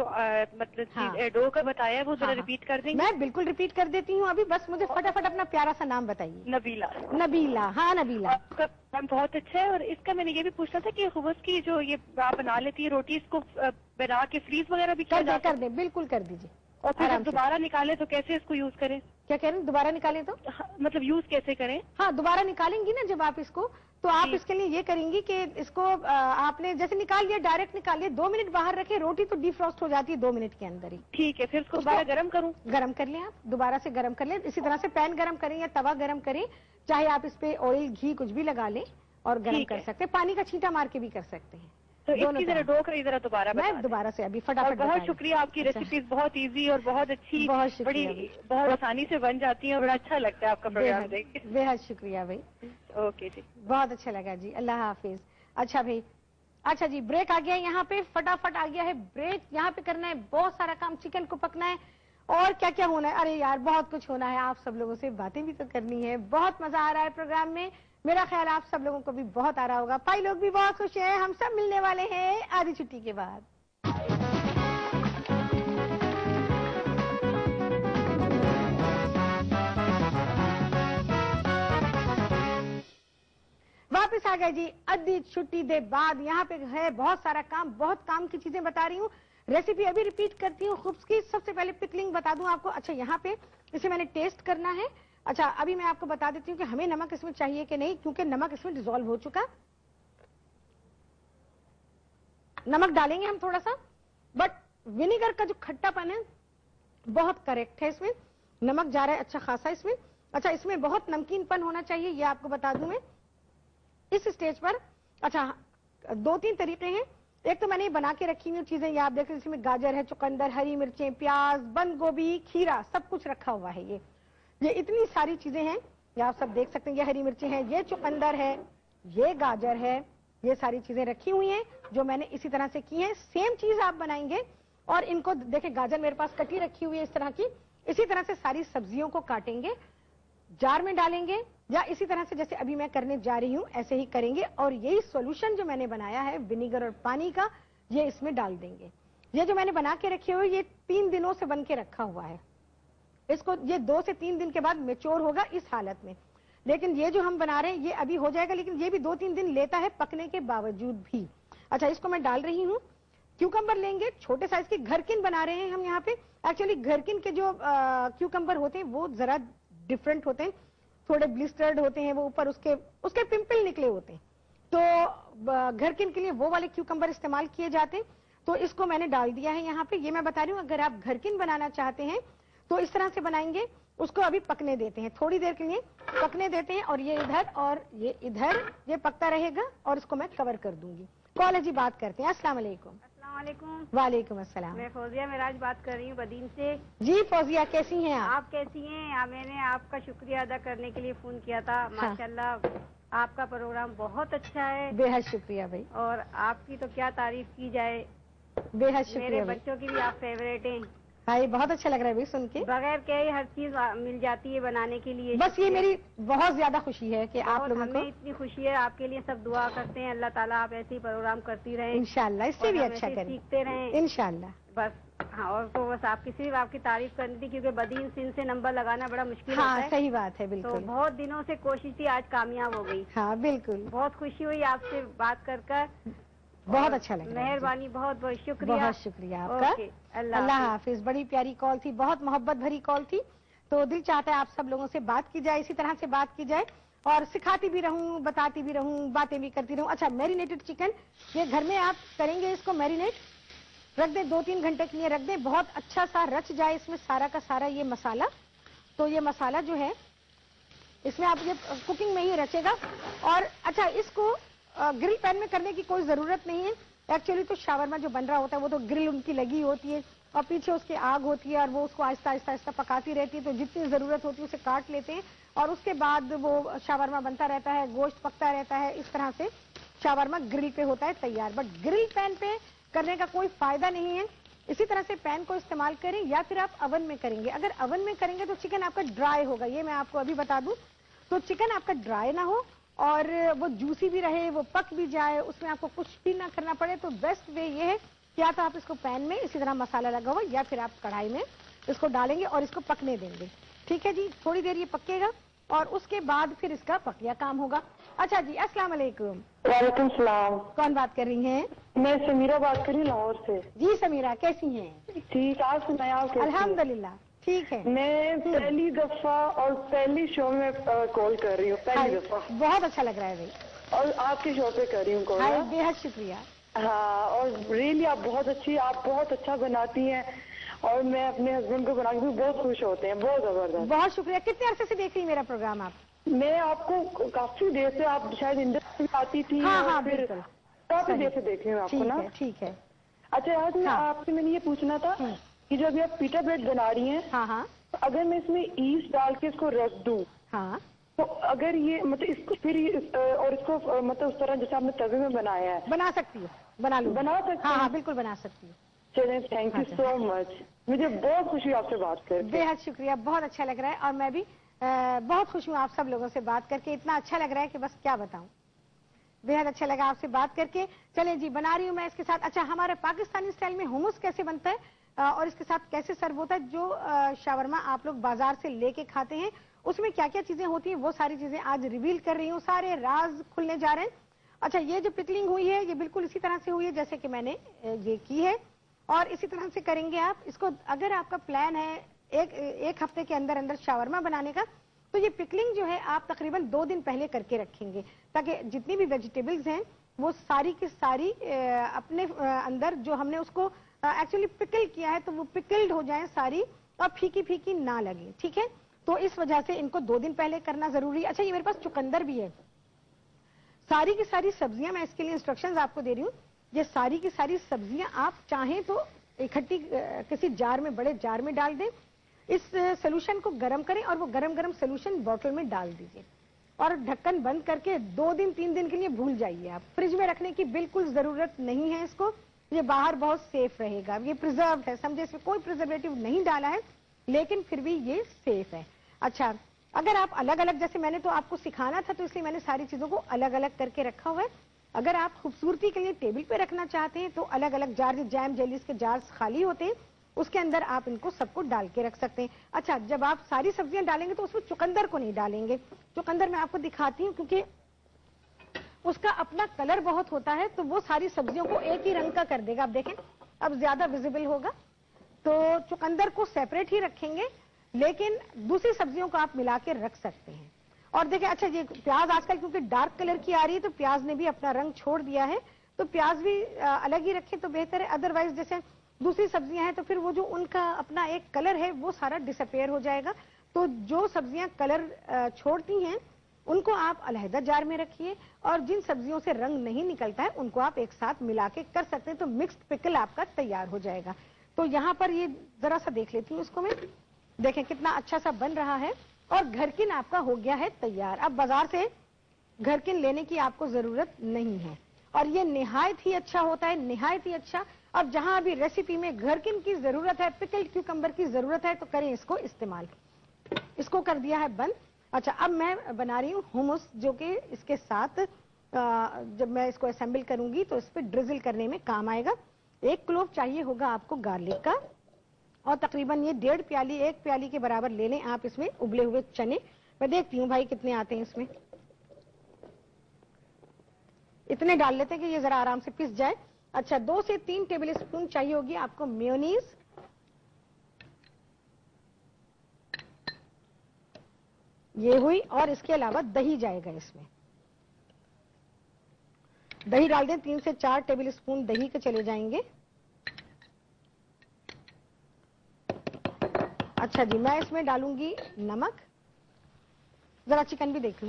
Speaker 4: मतलब डो का बताया वो जरा रिपीट कर देंगे?
Speaker 1: मैं बिल्कुल रिपीट कर देती हूँ अभी, बस मुझे फटाफट अपना प्यारा सा नाम बताइए।
Speaker 4: नबीला।
Speaker 1: नबीला, हाँ नबीला।
Speaker 4: आपका काम बहुत अच्छा है। और इसका मैंने ये भी पूछना था कि खुबस की जो ये आप बना लेती है रोटी, इसको बना के फ्रीज वगैरह भी
Speaker 1: कर दे, बिल्कुल कर दीजिए।
Speaker 4: और फिर जब दोबारा निकाले तो कैसे इसको यूज करें?
Speaker 1: क्या कह रहे हैं, दोबारा निकालें तो?
Speaker 4: मतलब यूज कैसे करें?
Speaker 1: हाँ, दोबारा निकालेंगी ना जब आप इसको, तो आप इसके लिए ये करेंगी कि इसको आपने जैसे निकाल लिया, डायरेक्ट निकाल लिया, 2 मिनट बाहर रखे, रोटी तो डिफ्रॉस्ट हो जाती है 2 मिनट के अंदर ही।
Speaker 4: ठीक है, फिर उसको दोबारा गर्म करूँ?
Speaker 1: गर्म कर लें आप, दोबारा से गर्म कर लें। इसी तरह से पैन गर्म करें या तवा गर्म करें, चाहे आप इस पे ऑयल घी कुछ भी लगा लें और गर्म कर सकते हैं, पानी का छींटा मार के भी कर सकते हैं।
Speaker 4: तो इसकी जरा डो का जरा दोबारा
Speaker 1: मैं दोबारा से अभी फटाफट।
Speaker 4: बहुत शुक्रिया, आपकी रेसिपीज बहुत इजी और बहुत अच्छी, बड़ी बहुत आसानी से बन जाती है और बड़ा अच्छा लगता है आपका प्रोग्राम देख के।
Speaker 1: बेहद शुक्रिया भाई।
Speaker 4: ओके जी,
Speaker 1: बहुत अच्छा लगा जी, अल्लाह हाफिज। अच्छा भाई, अच्छा जी, ब्रेक आ गया यहाँ पे, फटाफट आ गया है ब्रेक। यहाँ पे करना है बहुत सारा काम, चिकन को पकना है और क्या क्या होना है, अरे यार बहुत कुछ होना है। आप सब लोगों से बातें भी तो करनी है, बहुत मजा आ रहा है प्रोग्राम में। मेरा ख्याल आप सब लोगों को भी बहुत आ रहा होगा। भाई लोग भी बहुत खुश हैं। हम सब मिलने वाले हैं आधी छुट्टी के बाद। वापस आ गए जी आधी छुट्टी के बाद। यहाँ पे है बहुत सारा काम, बहुत काम की चीजें बता रही हूँ। रेसिपी अभी रिपीट करती हूँ खुब्स की। सबसे पहले पिकलिंग बता दूं आपको। अच्छा, यहाँ पे इसे मैंने टेस्ट करना है। अच्छा, अभी मैं आपको बता देती हूँ कि हमें नमक इसमें चाहिए कि नहीं, क्योंकि नमक इसमें डिसॉल्व हो चुका। नमक डालेंगे हम थोड़ा सा, बट विनेगर का जो खट्टापन है बहुत करेक्ट है इसमें। नमक जा रहा है अच्छा खासा इसमें। अच्छा, इसमें बहुत नमकीनपन होना चाहिए, ये आपको बता दूं मैं इस स्टेज पर। अच्छा, 2-3 तरीके हैं। एक तो मैंने बना के रखी हुई चीजें, ये आप देख रहे हैं, इसमें गाजर है, चुकंदर, हरी मिर्चें, प्याज, बंद गोभी, खीरा, सब कुछ रखा हुआ है। ये इतनी सारी चीजें हैं, ये आप सब देख सकते हैं। ये हरी मिर्चें हैं, ये चुकंदर है, ये गाजर है, ये सारी चीजें रखी हुई हैं जो मैंने इसी तरह से की हैं। सेम चीज आप बनाएंगे और इनको देखें, गाजर मेरे पास कटी रखी हुई है इस तरह की। इसी तरह से सारी सब्जियों को काटेंगे, जार में डालेंगे, या इसी तरह से जैसे अभी मैं करने जा रही हूं ऐसे ही करेंगे। और यही सॉल्यूशन जो मैंने बनाया है विनेगर और पानी का, ये इसमें डाल देंगे। ये जो मैंने बना के रखे हुए, ये 3 दिनों से बन के रखा हुआ है। इसको ये 2 से 3 दिन के बाद मेच्योर होगा इस हालत में। लेकिन ये जो हम बना रहे हैं ये अभी हो जाएगा, लेकिन ये भी 2-3 दिन लेता है पकने के बावजूद भी। अच्छा, इसको मैं डाल रही हूँ। क्यूकम्बर लेंगे, छोटे साइज के घरकिन बना रहे हैं हम यहाँ पे। एक्चुअली घरकिन के जो क्यूकम्बर होते हैं वो जरा डिफरेंट होते हैं, थोड़े ब्लिस्टर्ड होते हैं, वो ऊपर उसके पिंपल निकले होते हैं। तो घरकिन के लिए वो वाले क्यूकम्बर इस्तेमाल किए जाते हैं। तो इसको मैंने डाल दिया है यहाँ पे। ये मैं बता रही हूँ, अगर आप घरकिन बनाना चाहते हैं तो इस तरह से बनाएंगे। उसको अभी पकने देते हैं, थोड़ी देर के लिए पकने देते हैं। और ये इधर और ये इधर, ये पकता रहेगा और इसको मैं कवर कर दूंगी। कॉल है जी, बात करते हैं। अस्सलाम वालेकुम। वालेकुम अस्सलाम।
Speaker 5: मैं फौजिया मेराज बात कर रही हूँ बदीन से।
Speaker 1: जी फौजिया, कैसी हैं
Speaker 5: आप कैसी हैं? मैंने आपका शुक्रिया अदा करने के लिए फोन किया था। माशाल्लाह आपका प्रोग्राम बहुत अच्छा है।
Speaker 1: बेहद शुक्रिया भाई।
Speaker 5: और आपकी तो क्या तारीफ की जाए,
Speaker 1: बेहद शुक्रिया।
Speaker 5: मेरे बच्चों की भी आप फेवरेट हैं
Speaker 1: भाई। बहुत अच्छा लग रहा है भाई सुन के।
Speaker 5: बगैर के ही हर चीज मिल जाती है बनाने के लिए।
Speaker 1: बस ये मेरी बहुत ज्यादा खुशी है कि आप लोगों को।
Speaker 5: इतनी खुशी है, आपके लिए सब दुआ करते हैं। अल्लाह ताला आप ऐसे ही प्रोग्राम करती रहें
Speaker 1: इंशाल्लाह, इससे भी अच्छा करें,
Speaker 5: सीखते रहें
Speaker 1: इंशाल्लाह।
Speaker 5: बस हाँ, और तो बस आपकी सिर्फ आपकी तारीफ करनी थी, क्योंकि बदीन सिंध से नंबर लगाना बड़ा मुश्किल होता है।
Speaker 1: सही बात है, बिल्कुल।
Speaker 5: तो बहुत दिनों से कोशिश थी, आज कामयाब हो गई।
Speaker 1: हाँ बिल्कुल,
Speaker 5: बहुत खुशी हुई आपसे बात कर।
Speaker 1: बहुत अच्छा लगा।
Speaker 5: मेहरबानी, बहुत बहुत शुक्रिया।
Speaker 1: बहुत शुक्रिया आपका। अल्लाह हाफिज। बड़ी प्यारी कॉल थी, बहुत मोहब्बत भरी कॉल थी। तो दिल चाहता है आप सब लोगों से बात की जाए, इसी तरह से बात की जाए, और सिखाती भी रहूं, बताती भी रहूं, बातें भी करती रहूं। अच्छा, मैरिनेटेड चिकन, ये घर में आप करेंगे, इसको मैरिनेट रख दें, 2-3 घंटे के लिए रख दें। बहुत अच्छा सा रच जाए इसमें सारा का सारा ये मसाला। तो ये मसाला जो है इसमें आप ये कुकिंग में ही रचेगा। और अच्छा, इसको ग्रिल पैन में करने की कोई जरूरत नहीं है। एक्चुअली तो शावरमा जो बन रहा होता है वो तो ग्रिल उनकी लगी होती है और पीछे उसकी आग होती है और वो उसको आहिस्ता आहिस्ता आहिस्ता पकाती रहती है। तो जितनी जरूरत होती है उसे काट लेते हैं और उसके बाद वो शावरमा बनता रहता है, गोश्त पकता रहता है। इस तरह से शावरमा ग्रिल पे होता है तैयार। बट ग्रिल पैन पे करने का कोई फायदा नहीं है। इसी तरह से पैन को इस्तेमाल करें, या फिर आप अवन में करेंगे। अगर अवन में करेंगे तो चिकन आपका ड्राई होगा, ये मैं आपको अभी बता दूं। तो चिकन आपका ड्राई ना हो और वो जूसी भी रहे, वो पक भी जाए, उसमें आपको कुछ भी ना करना पड़े। तो बेस्ट वे ये है कि या तो आप इसको पैन में इसी तरह मसाला लगा हुआ, या फिर आप कढ़ाई में इसको डालेंगे और इसको पकने देंगे। ठीक है जी, थोड़ी देर ये पकेगा और उसके बाद फिर इसका पकिया काम होगा। अच्छा जी, अस्सलाम वालेकुम।
Speaker 6: वालेकुम सलाम।
Speaker 1: कौन बात कर रही हैं?
Speaker 6: मैं समीरा बात कर रही हूँ लाहौर से।
Speaker 1: जी समीरा, कैसी हैं?
Speaker 6: ठीक, आप सुनाए आप कैसी हैं?
Speaker 1: अल्हम्दुलिल्लाह ठीक है।
Speaker 6: मैं पहली दफा और पहली शो में कॉल कर रही हूँ, पहली दफा।
Speaker 1: बहुत अच्छा लग रहा है भाई।
Speaker 6: और आपके शो पे कर रही हूँ कॉल।
Speaker 1: बेहद शुक्रिया।
Speaker 6: हाँ, और रियली आप बहुत अच्छी, आप बहुत अच्छा बनाती हैं और मैं अपने हस्बैंड को बना के बहुत खुश होते हैं, बहुत जबरदस्त।
Speaker 1: बहुत शुक्रिया। कितने अरसे से देख रही मेरा प्रोग्राम आप?
Speaker 6: मैं आपको काफी देर से, आप शायद इंडस्ट्री में आती थी।
Speaker 1: हाँ, फिर
Speaker 6: काफी देर से देख रही हूँ आपको ना।
Speaker 1: ठीक है।
Speaker 6: अच्छा, आज मैं आपसे मैंने ये पूछना था कि जो अभी आप पीटा ब्रेड बना रही हैं, तो अगर मैं इसमें ईस्ट डाल के इसको रख दूं, तो अगर ये मतलब इसको फिर और इसको मतलब उस तरह जैसे आपने तवे में बनाया है,
Speaker 1: बना सकती हो? बना सकती। हाँ, बिल्कुल बना सकती हूँ।
Speaker 6: चलिए, थैंक यू सो मच। मुझे बहुत खुशी आपसे बात करके।
Speaker 1: बेहद शुक्रिया, बहुत अच्छा लग रहा है। और मैं भी बहुत खुश हूँ आप सब लोगों से बात करके। इतना अच्छा लग रहा है कि बस क्या बताऊं, बेहद अच्छा लगा आपसे बात करके। चले जी, बना रही हूँ मैं इसके साथ। अच्छा, हमारे पाकिस्तानी स्टाइल में हुमस कैसे बनता है और इसके साथ कैसे सर्व होता है, जो शावरमा आप लोग बाजार से लेके खाते हैं, उसमें क्या क्या चीजें होती हैं, वो सारी चीजें आज रिवील कर रही हूँ। सारे राज खुलने जा रहे हैं। अच्छा, ये जो पिकलिंग हुई है ये बिल्कुल इसी तरह से हुई है जैसे कि मैंने ये की है, और इसी तरह से करेंगे आप इसको। अगर आपका प्लान है एक हफ्ते के अंदर अंदर शावरमा बनाने का, तो ये पिकलिंग जो है आप तकरीबन 2 दिन पहले करके रखेंगे, ताकि जितनी भी वेजिटेबल्स हैं वो सारी की सारी अपने अंदर जो हमने उसको एक्चुअली पिकल किया है तो वो पिकल्ड हो जाए सारी, अब फीकी फीकी ना लगे, ठीक है। तो इस वजह से इनको 2 दिन पहले करना जरूरी है। अच्छा, ये मेरे पास चुकंदर भी है। सारी की सारी सब्जियां मैं इसके लिए इंस्ट्रक्शंस आपको दे रही हूँ। ये सारी की सारी सब्जियां आप चाहें तो इकट्ठी किसी जार में, बड़े जार में डाल दें। इस सोल्यूशन को गर्म करें और वो गरम गरम सोल्यूशन बोतल में डाल दीजिए और ढक्कन बंद करके 2 दिन 3 दिन के लिए भूल जाइए। आप फ्रिज में रखने की बिल्कुल जरूरत नहीं है इसको, ये बाहर बहुत सेफ रहेगा। ये प्रिजर्व है, समझे, इसमें कोई प्रिजर्वेटिव नहीं डाला है, लेकिन फिर भी ये सेफ है। अच्छा, अगर आप अलग अलग, जैसे मैंने तो आपको सिखाना था तो इसलिए मैंने सारी चीजों को अलग अलग करके रखा हुआ है। अगर आप खूबसूरती के लिए टेबल पे रखना चाहते हैं तो अलग अलग जार, जैम जेलीज के जार्स खाली होते हैं, उसके अंदर आप इनको सबको डाल के रख सकते हैं। अच्छा, जब आप सारी सब्जियां डालेंगे तो उसमें चुकंदर को नहीं डालेंगे। चुकंदर मैं आपको दिखाती हूँ क्योंकि उसका अपना कलर बहुत होता है, तो वो सारी सब्जियों को एक ही रंग का कर देगा। आप देखें, अब ज्यादा विजिबल होगा। तो चुकंदर को सेपरेट ही रखेंगे, लेकिन दूसरी सब्जियों को आप मिला के रख सकते हैं। और देखिए, अच्छा, ये प्याज आजकल क्योंकि डार्क कलर की आ रही है तो प्याज ने भी अपना रंग छोड़ दिया है, तो प्याज भी अलग ही रखें तो बेहतर है। अदरवाइज जैसे दूसरी सब्जियां हैं तो फिर वो जो उनका अपना एक कलर है वो सारा डिसअपेयर हो जाएगा। तो जो सब्जियां कलर छोड़ती हैं उनको आप अलहदा जार में रखिए, और जिन सब्जियों से रंग नहीं निकलता है उनको आप एक साथ मिला के कर सकते हैं, तो मिक्स्ड पिकल आपका तैयार हो जाएगा। तो यहाँ पर ये जरा सा देख लेती हूँ इसको मैं, देखें कितना अच्छा सा बन रहा है और घरकिन आपका हो गया है तैयार। अब बाजार से घरकिन लेने की आपको जरूरत नहीं है और ये निहायत ही अच्छा होता है, निहायत ही अच्छा। अब जहां अभी रेसिपी में घरकिन की जरूरत है, पिकल्ड क्यूकम्बर की जरूरत है, तो करें इसको इस्तेमाल। इसको कर दिया है बंद। अच्छा, अब मैं बना रही हूँ हुमस, जो कि इसके साथ जब मैं इसको असेंबल करूंगी तो इस पर ड्रिजल करने में काम आएगा। 1 क्लोव चाहिए होगा आपको गार्लिक का, और तकरीबन ये 1.5 प्याली, 1 प्याली के बराबर ले लें आप इसमें उबले हुए चने। मैं देखती हूँ भाई कितने आते हैं इसमें, इतने डाल लेते हैं कि ये जरा आराम से पिस जाए। अच्छा, 2 से 3 टेबल स्पून चाहिए होगी आपको मेयोनीज, ये हुई, और इसके अलावा दही जाएगा इसमें। दही डाल दें, 3 से 4 टेबल स्पून दही के चले जाएंगे। अच्छा जी, मैं इसमें डालूंगी नमक, जरा चिकन भी देख लूं,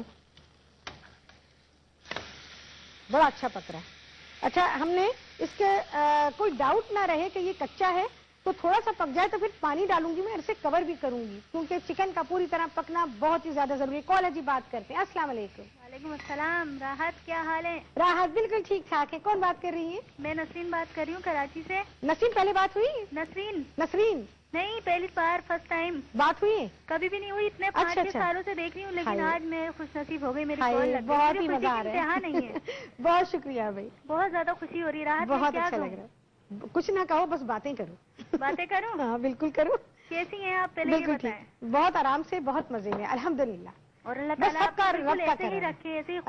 Speaker 1: बड़ा अच्छा पक रहा है। अच्छा, हमने इसके कोई डाउट ना रहे कि ये कच्चा है, तो थोड़ा सा पक जाए तो फिर पानी डालूंगी मैं, इसे कवर भी करूंगी, क्योंकि चिकन का पूरी तरह पकना बहुत ही ज्यादा जरूरी है। कॉलेज जी बात करते हैं। अस्सलाम वालेकुम।
Speaker 7: वालेकुम अस्सलाम। राहत, क्या हाल है?
Speaker 1: राहत बिल्कुल ठीक ठाक है। कौन बात कर रही है?
Speaker 7: मैं नसरीन बात कर रही हूँ, कराची से।
Speaker 1: नसरीन, पहले बात हुई? नसरीन
Speaker 7: नहीं, पहली बार, फर्स्ट टाइम
Speaker 1: बात हुई है।
Speaker 7: कभी भी नहीं हुई, इतने 5-6 सालों से देख रही हूँ, लेकिन आज मैं खुशनसीब हो गई, मेरी कॉल लग गई।
Speaker 1: बहुत ही मजा आ रहा है।
Speaker 7: नहीं है।
Speaker 1: बहुत शुक्रिया भाई,
Speaker 7: बहुत ज्यादा खुशी हो रही है। राहत,
Speaker 1: बहुत अच्छा लग रहा है। कुछ ना कहो, बस बातें करो।
Speaker 7: बातें करूँ?
Speaker 1: हाँ बिल्कुल करो।
Speaker 7: कैसी हैं आप, पहले ये बताएं।
Speaker 1: बहुत आराम से, बहुत मजे में, अल्हम्दुलिल्लाह।
Speaker 7: और अल्लाह ताला ऐसे ही रखे, ऐसे ही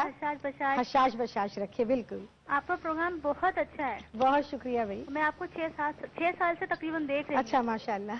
Speaker 7: हशाश बशाश
Speaker 1: रखे। बिल्कुल,
Speaker 7: आपका प्रोग्राम बहुत अच्छा है।
Speaker 1: बहुत शुक्रिया भाई।
Speaker 7: मैं आपको 6 साल से तकरीबन देख रही हूँ।
Speaker 1: अच्छा, माशाल्लाह,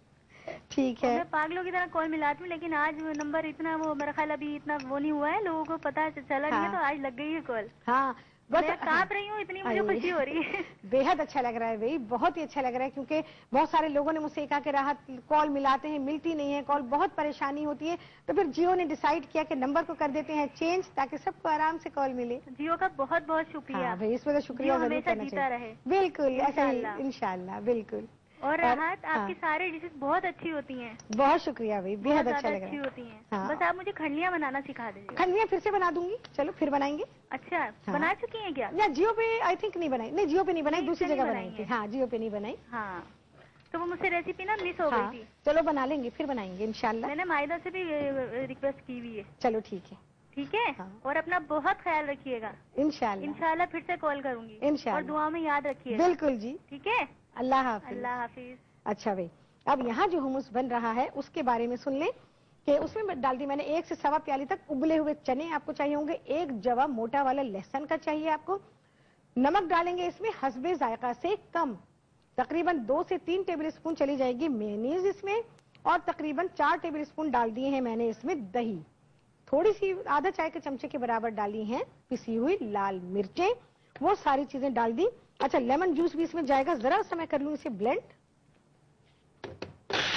Speaker 1: ठीक है।
Speaker 7: मैं पागलों की तरह कॉल मिलाती हूँ, लेकिन आज नंबर इतना, वो मेरा ख्याल अभी इतना वो नहीं हुआ है, लोगों को पता चला नहीं है, तो आज लग गई है कॉल।
Speaker 1: हाँ,
Speaker 7: मैं कांप रही हूँ, इतनी मुझे खुशी हो रही है।
Speaker 1: बेहद अच्छा लग रहा है भाई, बहुत ही अच्छा लग रहा है, क्योंकि बहुत सारे लोगों ने मुझसे कहा कि राहत कॉल मिलाते हैं, मिलती नहीं है कॉल, बहुत परेशानी होती है। तो फिर जियो ने डिसाइड किया कि नंबर को कर देते हैं चेंज, ताकि सबको आराम से कॉल मिले।
Speaker 7: जियो का बहुत बहुत शुक्रिया
Speaker 1: भाई, इसमें तो शुक्रिया जरूर करना चाहिए। बिल्कुल, ऐसा ही इंशाल्लाह, बिल्कुल।
Speaker 7: और राहत, आपकी सारी डिशेस बहुत अच्छी होती हैं।
Speaker 1: बहुत शुक्रिया भाई, बेहद अच्छा लग रहा है।
Speaker 7: अच्छी होती हैं। बस आप मुझे खंडलियाँ बनाना सिखा दीजिए।
Speaker 1: खंडलियाँ फिर से बना दूंगी, चलो फिर बनाएंगे।
Speaker 7: अच्छा, बना चुकी हैं क्या?
Speaker 1: या जियो पे आई थिंक नहीं बनाई, नहीं जियो पे नहीं बनाई, दूसरी जगह बनाई थी। हाँ, जियो पे नहीं बनाई।
Speaker 7: हाँ, तो वो मुझसे रेसिपी ना मिस हो गई थी।
Speaker 1: चलो बना लेंगे, फिर बनाएंगे इंशाल्लाह।
Speaker 7: मैंने मायदा से भी रिक्वेस्ट की हुई है।
Speaker 1: चलो ठीक है।
Speaker 7: ठीक है। और अपना बहुत ख्याल रखिएगा। इंशाल्लाह फिर से कॉल करूंगी।
Speaker 1: इंशाल्लाह।
Speaker 7: और दुआ में याद रखिएगा।
Speaker 1: बिल्कुल जी।
Speaker 7: ठीक है।
Speaker 1: अल्लाह हाफिज।
Speaker 7: अल्लाह हाफिज।
Speaker 1: अच्छा भाई, अब यहाँ जो हुमस बन रहा है उसके बारे में सुन लें कि उसमें डाल दी मैंने 1 से 1.25 प्याली तक उबले हुए चने आपको चाहिए होंगे, 1 जवा मोटा वाला लहसुन का चाहिए आपको। नमक डालेंगे इसमें हस्बे जायका से कम, तकरीबन 2 से 3 टेबल स्पून चली जाएगी मेयोनीज इसमें, और तकरीबन 4 टेबल स्पून डाल दिए हैं मैंने इसमें दही, थोड़ी सी आधा चाय के चमचे के बराबर डाली हैं पिसी हुई लाल मिर्चें, वो सारी चीजें डाल दी। अच्छा, लेमन जूस भी इसमें जाएगा, जरा सा मैं कर लूँ इसे ब्लेंड।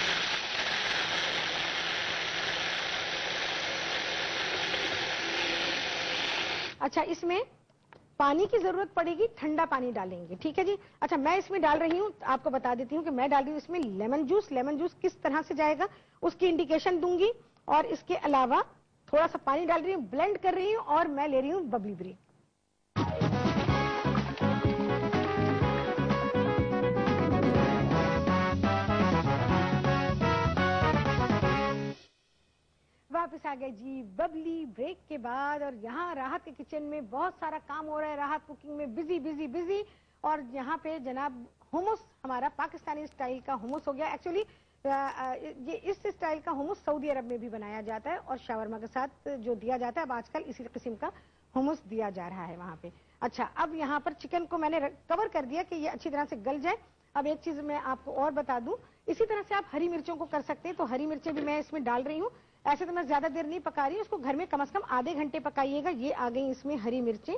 Speaker 1: अच्छा, इसमें पानी की जरूरत पड़ेगी, ठंडा पानी डालेंगे, ठीक है जी। अच्छा, मैं इसमें डाल रही हूँ, आपको बता देती हूँ कि मैं डाल रही हूँ इसमें लेमन जूस। लेमन जूस किस तरह से जाएगा उसकी इंडिकेशन दूंगी, और इसके अलावा थोड़ा सा पानी डाल रही हूँ, ब्लेंड कर रही हूँ, और मैं ले रही हूँ बबली ब्रेक। वापस आ गए जी बबली ब्रेक के बाद, और यहाँ राहत के किचन में बहुत सारा काम हो रहा है। राहत कुकिंग में बिजी बिजी बिजी, और यहाँ पे जनाब हुमस, हमारा पाकिस्तानी स्टाइल का हुमस हो गया। एक्चुअली ये इस स्टाइल का हुमस सऊदी अरब में भी बनाया जाता है, और शावरमा के साथ जो दिया जाता है, अब आजकल इसी किस्म का हुमस दिया जा रहा है वहाँ पे। अच्छा, अब यहाँ पर चिकन को मैंने कवर कर दिया कि ये अच्छी तरह से गल जाए। अब एक चीज मैं आपको और बता दूं, इसी तरह से आप हरी मिर्चों को कर सकते हैं, तो हरी मिर्चें भी मैं इसमें डाल रही हूँ। ऐसे तो मैं ज्यादा देर नहीं पका रही हूँ, उसको घर में कम से कम आधे घंटे पकाइएगा। ये आ गई इसमें हरी मिर्चें,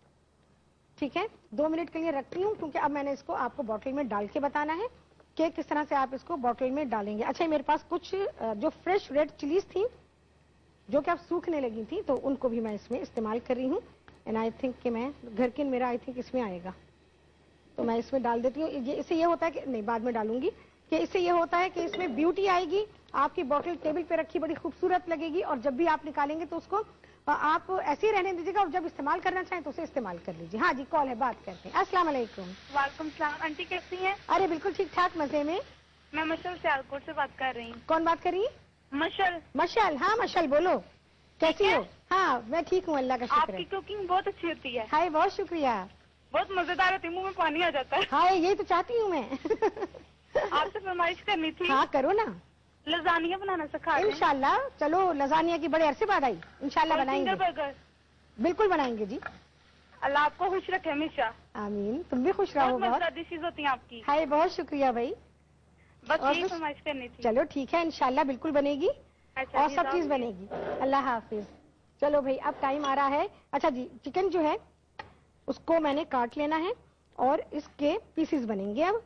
Speaker 1: ठीक है। 2 मिनट के लिए रखती हूँ, क्योंकि अब मैंने इसको आपको बोतल में डाल के बताना है कि किस तरह से आप इसको बोतल में डालेंगे। अच्छा, मेरे पास कुछ जो फ्रेश रेड चिलीज थी जो कि अब सूखने लगी थी, तो उनको भी मैं इसमें इस्तेमाल कर रही हूँ। एंड आई थिंक कि मैं घर के मेरा आई थिंक इसमें आएगा, तो मैं इसमें डाल देती हूँ। इससे ये होता है कि नहीं, बाद में डालूंगी, कि इससे ये होता है कि इसमें ब्यूटी आएगी, आपकी बोतल टेबल पे रखी बड़ी खूबसूरत लगेगी, और जब भी आप निकालेंगे तो उसको आप ऐसे ही रहने दीजिएगा, और जब इस्तेमाल करना चाहें तो उसे इस्तेमाल कर लीजिए। हाँ जी, कॉल है, बात करते हैं। अस्सलाम वालेकुम।
Speaker 7: वालेकुम सलाम। आंटी कैसी हैं?
Speaker 1: अरे बिल्कुल ठीक ठाक, मजे में।
Speaker 7: मैं मशल सियालकोट से बात कर रही हूँ।
Speaker 1: कौन बात कर रही है?
Speaker 7: मशल।
Speaker 1: मशल, हाँ मशल, बोलो कैसी हो? हाँ मैं ठीक हूँ, अल्लाह का शुक्र है।
Speaker 7: आपकी कुकिंग बहुत अच्छी होती है।
Speaker 1: हाय, बहुत शुक्रिया।
Speaker 7: बहुत मजेदार होती है, मुंह में पानी आ जाता है।
Speaker 1: हाँ, यही तो चाहती हूँ मैं।
Speaker 7: आपसे फरमाइश करनी थी।
Speaker 1: हाँ करो ना।
Speaker 7: लजानिया बनाना सिखा दें।
Speaker 1: इंशाल्लाह। चलो, लजानिया की बड़े अरसे बाद आई, इंशाल्लाह बनाएंगे।
Speaker 7: बर्गर
Speaker 1: बिल्कुल बनाएंगे जी।
Speaker 7: अल्लाह आपको खुश रखे हमेशा।
Speaker 1: आमीन, तुम भी खुश रहो।
Speaker 7: बहुत डिशेज होती हैं आपकी।
Speaker 1: हाय, बहुत शुक्रिया भाई।
Speaker 7: बस यही फरमाइश करनी थी।
Speaker 1: चलो ठीक है, इंशाल्लाह बिल्कुल बनेगी।
Speaker 7: अच्छा,
Speaker 1: और सब चीज बनेगी। अल्लाह हाफिज। चलो भाई, अब टाइम आ रहा है। अच्छा जी, चिकन जो है उसको मैंने काट लेना है, और इसके पीसेस बनेंगे। अब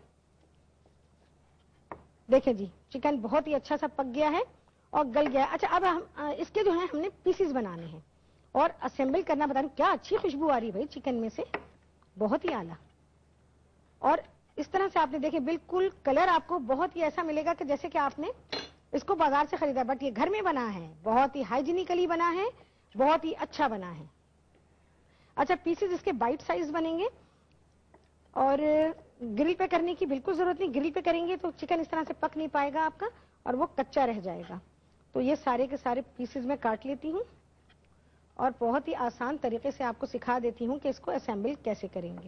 Speaker 1: देखिए जी, चिकन बहुत ही अच्छा सा पक गया है और गल गया है। अच्छा, अब हम इसके जो है हमने पीसेस बनाने हैं और असेंबल करना। बता रही हूँ क्या अच्छी खुशबू आ रही है भाई चिकन में से, बहुत ही आला। और इस तरह से आपने देखे, बिल्कुल कलर आपको बहुत ही ऐसा मिलेगा कि जैसे कि आपने इसको बाजार से खरीदा, बट ये घर में बना है, बहुत ही हाइजीनिकली बना है, बहुत ही अच्छा बना है। अच्छा, पीसेस इसके बाइट साइज बनेंगे, और ग्रिल पे करने की बिल्कुल जरूरत नहीं। ग्रिल पे करेंगे तो चिकन इस तरह से पक नहीं पाएगा आपका, और वो कच्चा रह जाएगा। तो ये सारे के सारे पीसेस मैं काट लेती हूँ, और बहुत ही आसान तरीके से आपको सिखा देती हूँ कि इसको असेंबल कैसे करेंगे।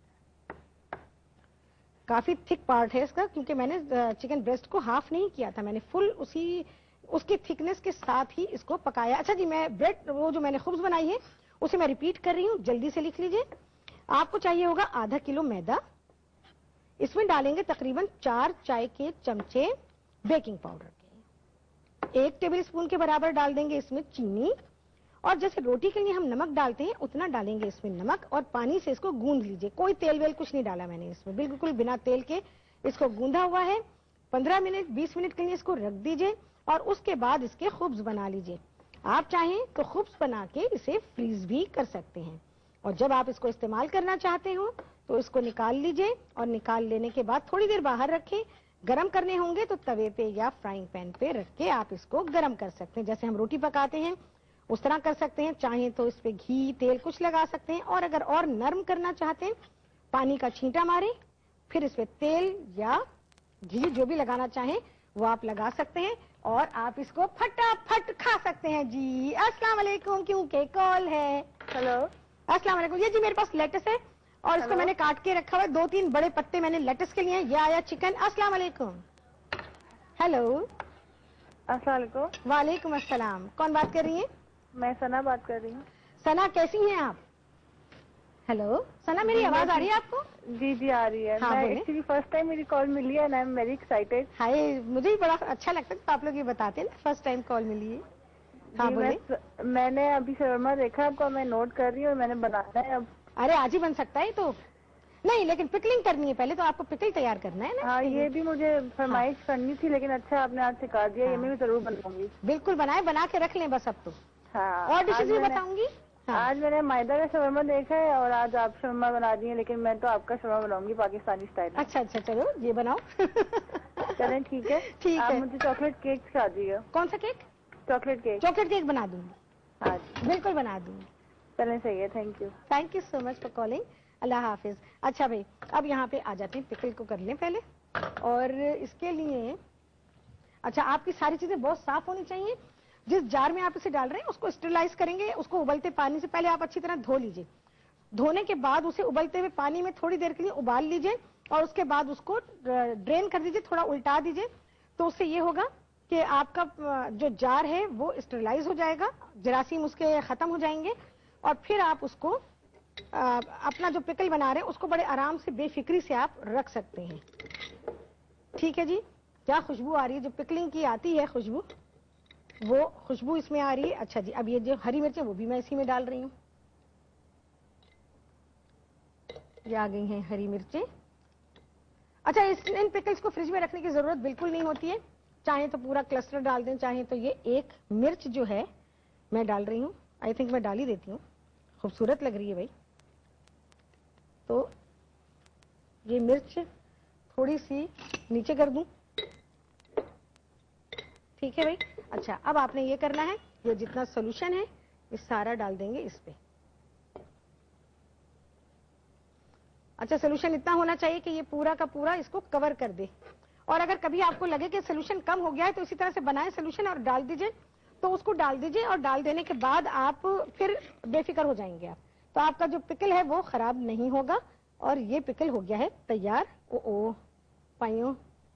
Speaker 1: काफी थिक पार्ट है इसका, क्योंकि मैंने चिकन ब्रेस्ट को हाफ नहीं किया था, मैंने फुल उसकी थिकनेस के साथ ही इसको पकाया। अच्छा जी, मैं ब्रेड वो जो मैंने खुब्स बनाई है उसे मैं रिपीट कर रही हूँ, जल्दी से लिख लीजिए। आपको चाहिए होगा आधा किलो मैदा, इसमें डालेंगे तकरीबन 4 चाय के चमचे बेकिंग पाउडर के, 1 टेबल स्पून के बराबर डाल देंगे इसमें चीनी, और जैसे रोटी के लिए हम नमक डालते हैं उतना डालेंगे इसमें नमक, और पानी से इसको गूंद लीजिए। कोई तेल वेल कुछ नहीं डाला मैंने इसमें, बिल्कुल बिना तेल के इसको गूंदा हुआ है। 15 मिनट 20 मिनट के लिए इसको रख दीजिए, और उसके बाद इसके खुब्स बना लीजिए। आप चाहें तो खुब्स बना के इसे फ्रीज भी कर सकते हैं, और जब आप इसको इस्तेमाल करना चाहते हो तो इसको निकाल लीजिए, और निकाल लेने के बाद थोड़ी देर बाहर रखें। गरम करने होंगे तो तवे पे या फ्राइंग पैन पे रख के आप इसको गरम कर सकते हैं, जैसे हम रोटी पकाते हैं उस तरह कर सकते हैं। चाहें तो इस पे घी तेल कुछ लगा सकते हैं, और अगर और नरम करना चाहते हैं पानी का छींटा मारें, फिर इस पे तेल या घी जो भी लगाना चाहें वो आप लगा सकते हैं, और आप इसको फटाफट खा सकते हैं जी। अस्सलाम वालेकुम, क्योंकि कॉल है।
Speaker 7: हेलो,
Speaker 1: अस्सलाम वालेकुम। ये जी मेरे पास लेटस है, और इसको मैंने काट के रखा हुआ है। 2-3 बड़े पत्ते मैंने लेटस के लिए। ये आया चिकन। अस्सलाम वालेकुम। हेलो।
Speaker 7: अस्सलाम वालेकुम।
Speaker 1: वालेकुम अस्सलाम। कौन बात कर रही है?
Speaker 7: मैं सना बात कर रही हूँ।
Speaker 1: सना, कैसी हैं आप? हेलो सना, मेरी आवाज आ रही है आपको?
Speaker 7: जी जी आ रही है।
Speaker 1: हाँ,
Speaker 7: मैं एक्चुअली फर्स्ट टाइम मेरी कॉल मिली है, I am very excited.
Speaker 1: Hi, मुझे भी बड़ा अच्छा लगता है तो आप लोग ये बताते हैं ना फर्स्ट टाइम कॉल मिली है। हाँ बोलिए।
Speaker 7: मैंने अभी शर्मा देखा आपका, मैं नोट कर रही हूँ, मैंने बनाना है अब।
Speaker 1: अरे आज ही बन सकता है तो नहीं, लेकिन पिकलिंग करनी है पहले, तो आपको पिकल तैयार करना है ना।
Speaker 7: हाँ, ये भी मुझे फरमाइश करनी थी, लेकिन अच्छा आपने आज सिखा दिया। ये मैं भी जरूर बनवाऊंगी।
Speaker 1: बिल्कुल बनाए, बना के रख लें बस अब तो।
Speaker 7: हाँ,
Speaker 1: और डिशेज भी बताऊंगी।
Speaker 8: आज मैंने मैदा का शवरमा देखा है और आज आप शवरमा बना दी है, लेकिन मैं तो आपका शवरमा बनाऊंगी पाकिस्तानी स्टाइल।
Speaker 1: अच्छा, चलो ये बनाओ।
Speaker 8: चलें, ठीक है।
Speaker 1: ठीक है।
Speaker 8: आप मुझे चॉकलेट केक सिखा दीजिए।
Speaker 1: कौन सा cake?
Speaker 8: Chocolate cake.
Speaker 1: Chocolate cake बना दूंगी।
Speaker 8: हाँ,
Speaker 1: बिल्कुल बना दूंगी।
Speaker 8: चलें, सही है। Thank you.
Speaker 1: Thank you so much for calling. अल्लाह हाफिज। अच्छा भाई, अब यहाँ पे आ जाते हैं, पिकल को कर लें पहले। और इसके लिए अच्छा, आपकी सारी चीजें बहुत साफ होनी चाहिए। जिस जार में आप इसे डाल रहे हैं उसको स्टेरिलाइज करेंगे। उसको उबलते पानी से पहले आप अच्छी तरह धो लीजिए। धोने के बाद उसे उबलते हुए पानी में थोड़ी देर के लिए उबाल लीजिए और उसके बाद उसको ड्रेन कर दीजिए, थोड़ा उल्टा दीजिए। तो उससे ये होगा कि आपका जो जार है वो स्टेरिलाइज हो जाएगा, जरासीम उसके खत्म हो जाएंगे और फिर आप उसको अपना जो पिकल बना रहे हैं उसको बड़े आराम से बेफिक्री से आप रख सकते हैं। ठीक है जी। क्या खुशबू आ रही है, जो पिकलिंग की आती है खुशबू, वो खुशबू इसमें आ रही है। अच्छा जी, अब ये जो हरी मिर्चें वो भी मैं इसी में डाल रही हूँ। ये आ गई हैं हरी मिर्चें। अच्छा, इन पिकल्स को फ्रिज में रखने की जरूरत बिल्कुल नहीं होती है। चाहे तो पूरा क्लस्टर डाल दें, चाहे तो ये एक मिर्च जो है मैं डाल रही हूँ। आई थिंक मैं डाल ही देती हूँ, खूबसूरत लग रही है भाई। तो ये मिर्च थोड़ी सी नीचे कर दूं। ठीक है भाई। अच्छा, अब आपने ये करना है, ये जितना सोल्यूशन है ये सारा डाल देंगे इस पे। अच्छा, सोल्यूशन इतना होना चाहिए कि ये पूरा का पूरा इसको कवर कर दे। और अगर कभी आपको लगे कि सोल्यूशन कम हो गया है तो इसी तरह से बनाए सोल्यूशन और डाल दीजिए। तो उसको डाल दीजिए और डाल देने के बाद आप फिर बेफिक्र हो जाएंगे आप। तो आपका जो पिकल है वो खराब नहीं होगा। और ये पिकल हो गया है तैयार। ओ पाइयों,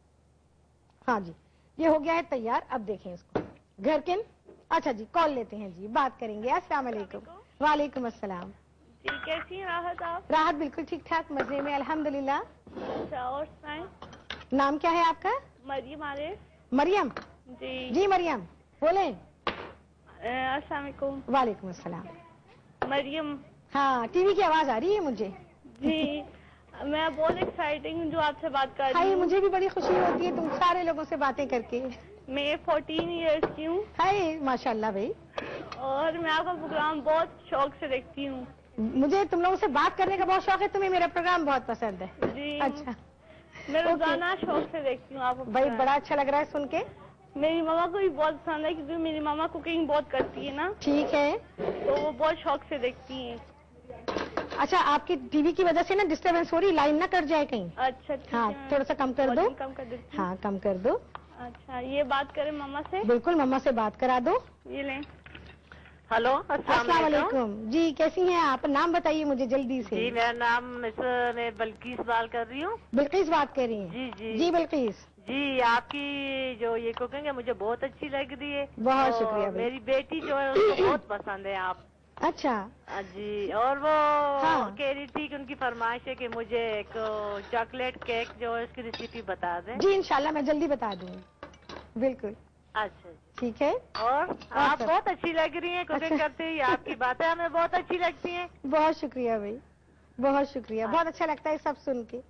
Speaker 1: हाँ जी, ये हो गया है तैयार। अब देखें इसको घर के। अच्छा जी, कॉल लेते हैं जी, बात करेंगे। अस्सलाम वालेकुम। वालेकुम अस्सलाम
Speaker 9: जी, कैसी हैं राहत आप?
Speaker 1: राहत बिल्कुल ठीक ठाक, मजे में, अल्हम्दुलिल्लाह।
Speaker 9: अच्छा, और सुनाएं?
Speaker 1: नाम क्या है आपका?
Speaker 9: मरियम आरिफ।
Speaker 1: मरियम
Speaker 9: जी।
Speaker 1: जी मरियम बोले।
Speaker 9: अस्सलाम वालेकुम।
Speaker 1: वालेकुम अस्सलाम।
Speaker 9: मरियम।
Speaker 1: हाँ, टीवी की आवाज आ रही है मुझे।
Speaker 9: जी, मैं बहुत एक्साइटिंग हूँ जो आपसे बात कर रही हूँ।
Speaker 1: मुझे भी बड़ी खुशी होती है तुम सारे लोगों से बातें करके।
Speaker 9: मैं 14 इयर्स की हूँ।
Speaker 1: हाय माशाल्लाह भाई। और
Speaker 9: मैं आपका प्रोग्राम बहुत शौक से देखती हूँ।
Speaker 1: मुझे तुम लोगों से बात करने का बहुत शौक है, तुम्हें मेरा प्रोग्राम बहुत पसंद है।
Speaker 9: जी।
Speaker 1: अच्छा,
Speaker 9: मैं रोजाना शौक से देखती हूँ आपको।
Speaker 1: भाई बड़ा अच्छा लग रहा है सुन के।
Speaker 9: मेरी मामा को भी बहुत पसंद है क्योंकि मेरी मामा कुकिंग बहुत करती है ना।
Speaker 1: ठीक है,
Speaker 9: तो वो बहुत शौक से देखती हैं।
Speaker 1: अच्छा, आपकी टीवी की वजह से ना डिस्टर्बेंस हो रही, लाइन ना कट जाए कहीं।
Speaker 9: अच्छा,
Speaker 1: हाँ, थोड़ा सा कम कर दो।
Speaker 9: कम कर देती।
Speaker 1: हाँ, कम कर दो।
Speaker 9: अच्छा, ये बात करें मामा से?
Speaker 1: बिल्कुल, मामा से बात करा दो।
Speaker 9: ये लें।
Speaker 10: हेलो,
Speaker 1: अस्सलाम वालेकुम जी, कैसी हैं आप? नाम बताइए मुझे जल्दी से।
Speaker 10: जी, मेरा नाम मैं बल्कीस बात कर रही हूँ।
Speaker 1: बिल्कीस बात कर रही हैं?
Speaker 10: जी जी
Speaker 1: जी बिल्कीस
Speaker 10: जी, आपकी जो ये कुकिंग है मुझे बहुत अच्छी लग रही है।
Speaker 1: बहुत शुक्रिया।
Speaker 10: मेरी बेटी जो है उसको बहुत पसंद है आप।
Speaker 1: अच्छा
Speaker 10: जी, और वो कह रही थी कि उनकी फरमाइश है कि मुझे एक चॉकलेट केक जो है उसकी रेसिपी बता दें।
Speaker 1: जी इंशाल्लाह मैं जल्दी बता दूंगी, बिल्कुल।
Speaker 10: अच्छा,
Speaker 1: ठीक है।
Speaker 10: और आप बहुत अच्छी लग रही हैं कुकिंग करते ही, आपकी बातें हमें बहुत अच्छी लगती हैं।
Speaker 1: बहुत शुक्रिया भाई, बहुत शुक्रिया, बहुत अच्छा लगता है सब सुन के।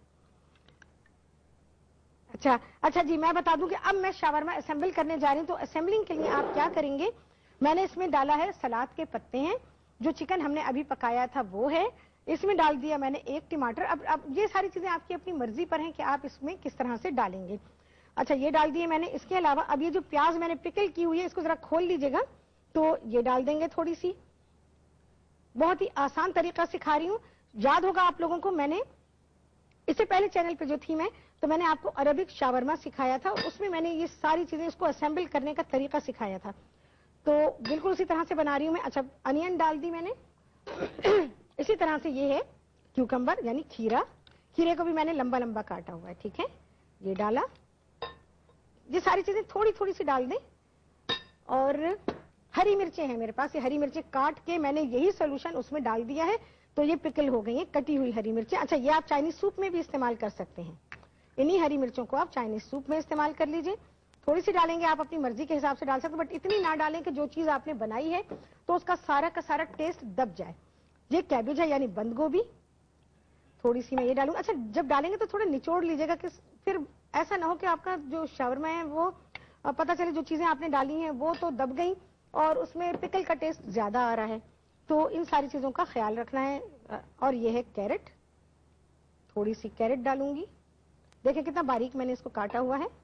Speaker 1: अच्छा जी, मैं बता दूं कि अब मैं शावरमा असेंबल करने जा रही हूँ। तो असेंबलिंग के लिए आप क्या करेंगे, मैंने इसमें डाला है सलाद के पत्ते हैं, जो चिकन हमने अभी पकाया था वो है, इसमें डाल दिया मैंने एक टमाटर। अब ये सारी चीजें आपकी अपनी मर्जी पर हैं कि आप इसमें किस तरह से डालेंगे। अच्छा, ये डाल दिए मैंने। इसके अलावा अब ये जो प्याज मैंने पिकल की हुई है इसको जरा खोल लीजिएगा, तो ये डाल देंगे थोड़ी सी। बहुत ही आसान तरीका सिखा रही हूँ, याद होगा आप लोगों को, मैंने इससे पहले चैनल पे जो थी मैं, तो मैंने आपको अरबिक शावरमा सिखाया था, उसमें मैंने ये सारी चीजें इसको असेंबल करने का तरीका सिखाया था, तो बिल्कुल उसी तरह से बना रही हूँ मैं। अच्छा, अनियन डाल दी मैंने। इसी तरह से ये है क्यूकम्बर यानी खीरा, खीरे को भी मैंने लंबा लंबा काटा हुआ है। ठीक है, ये डाला। ये सारी चीजें थोड़ी थोड़ी सी डाल दें। और हरी मिर्चें हैं मेरे पास, ये हरी मिर्चें काट के मैंने यही सोल्यूशन उसमें डाल दिया है, तो ये पिकल हो गई है, कटी हुई हरी मिर्चें। अच्छा, ये आप चाइनीज सूप में भी इस्तेमाल कर सकते हैं, इन्हीं हरी मिर्चों को आप चाइनीज सूप में इस्तेमाल कर लीजिए। थोड़ी सी डालेंगे, आप अपनी मर्जी के हिसाब से डाल सकते, बट इतनी ना डालें कि जो चीज आपने बनाई है तो उसका सारा का सारा टेस्ट दब जाए। ये कैबेज है यानी बंद गोभी, थोड़ी सी मैं ये डालूंगा। अच्छा, जब डालेंगे तो थोड़ा निचोड़ लीजिएगा कि फिर ऐसा ना हो कि आपका जो शावरमा है वो पता चले जो चीजें आपने डाली हैं वो तो दब गई और उसमें पिकल का टेस्ट ज्यादा आ रहा है। तो इन सारी चीजों का ख्याल रखना है। और ये है कैरेट, थोड़ी सी कैरेट डालूंगी। देखिए कितना बारीक मैंने इसको काटा हुआ है,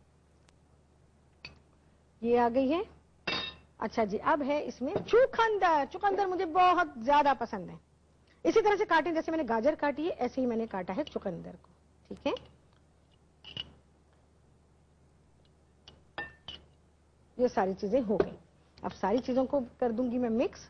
Speaker 1: ये आ गई है। अच्छा जी, अब है इसमें चुकंदर। चुकंदर मुझे बहुत ज्यादा पसंद है। इसी तरह से काटें जैसे मैंने गाजर काटी है, ऐसे ही मैंने काटा है चुकंदर को। ठीक है, ये सारी चीजें हो गई। अब सारी चीजों को कर दूंगी मैं मिक्स।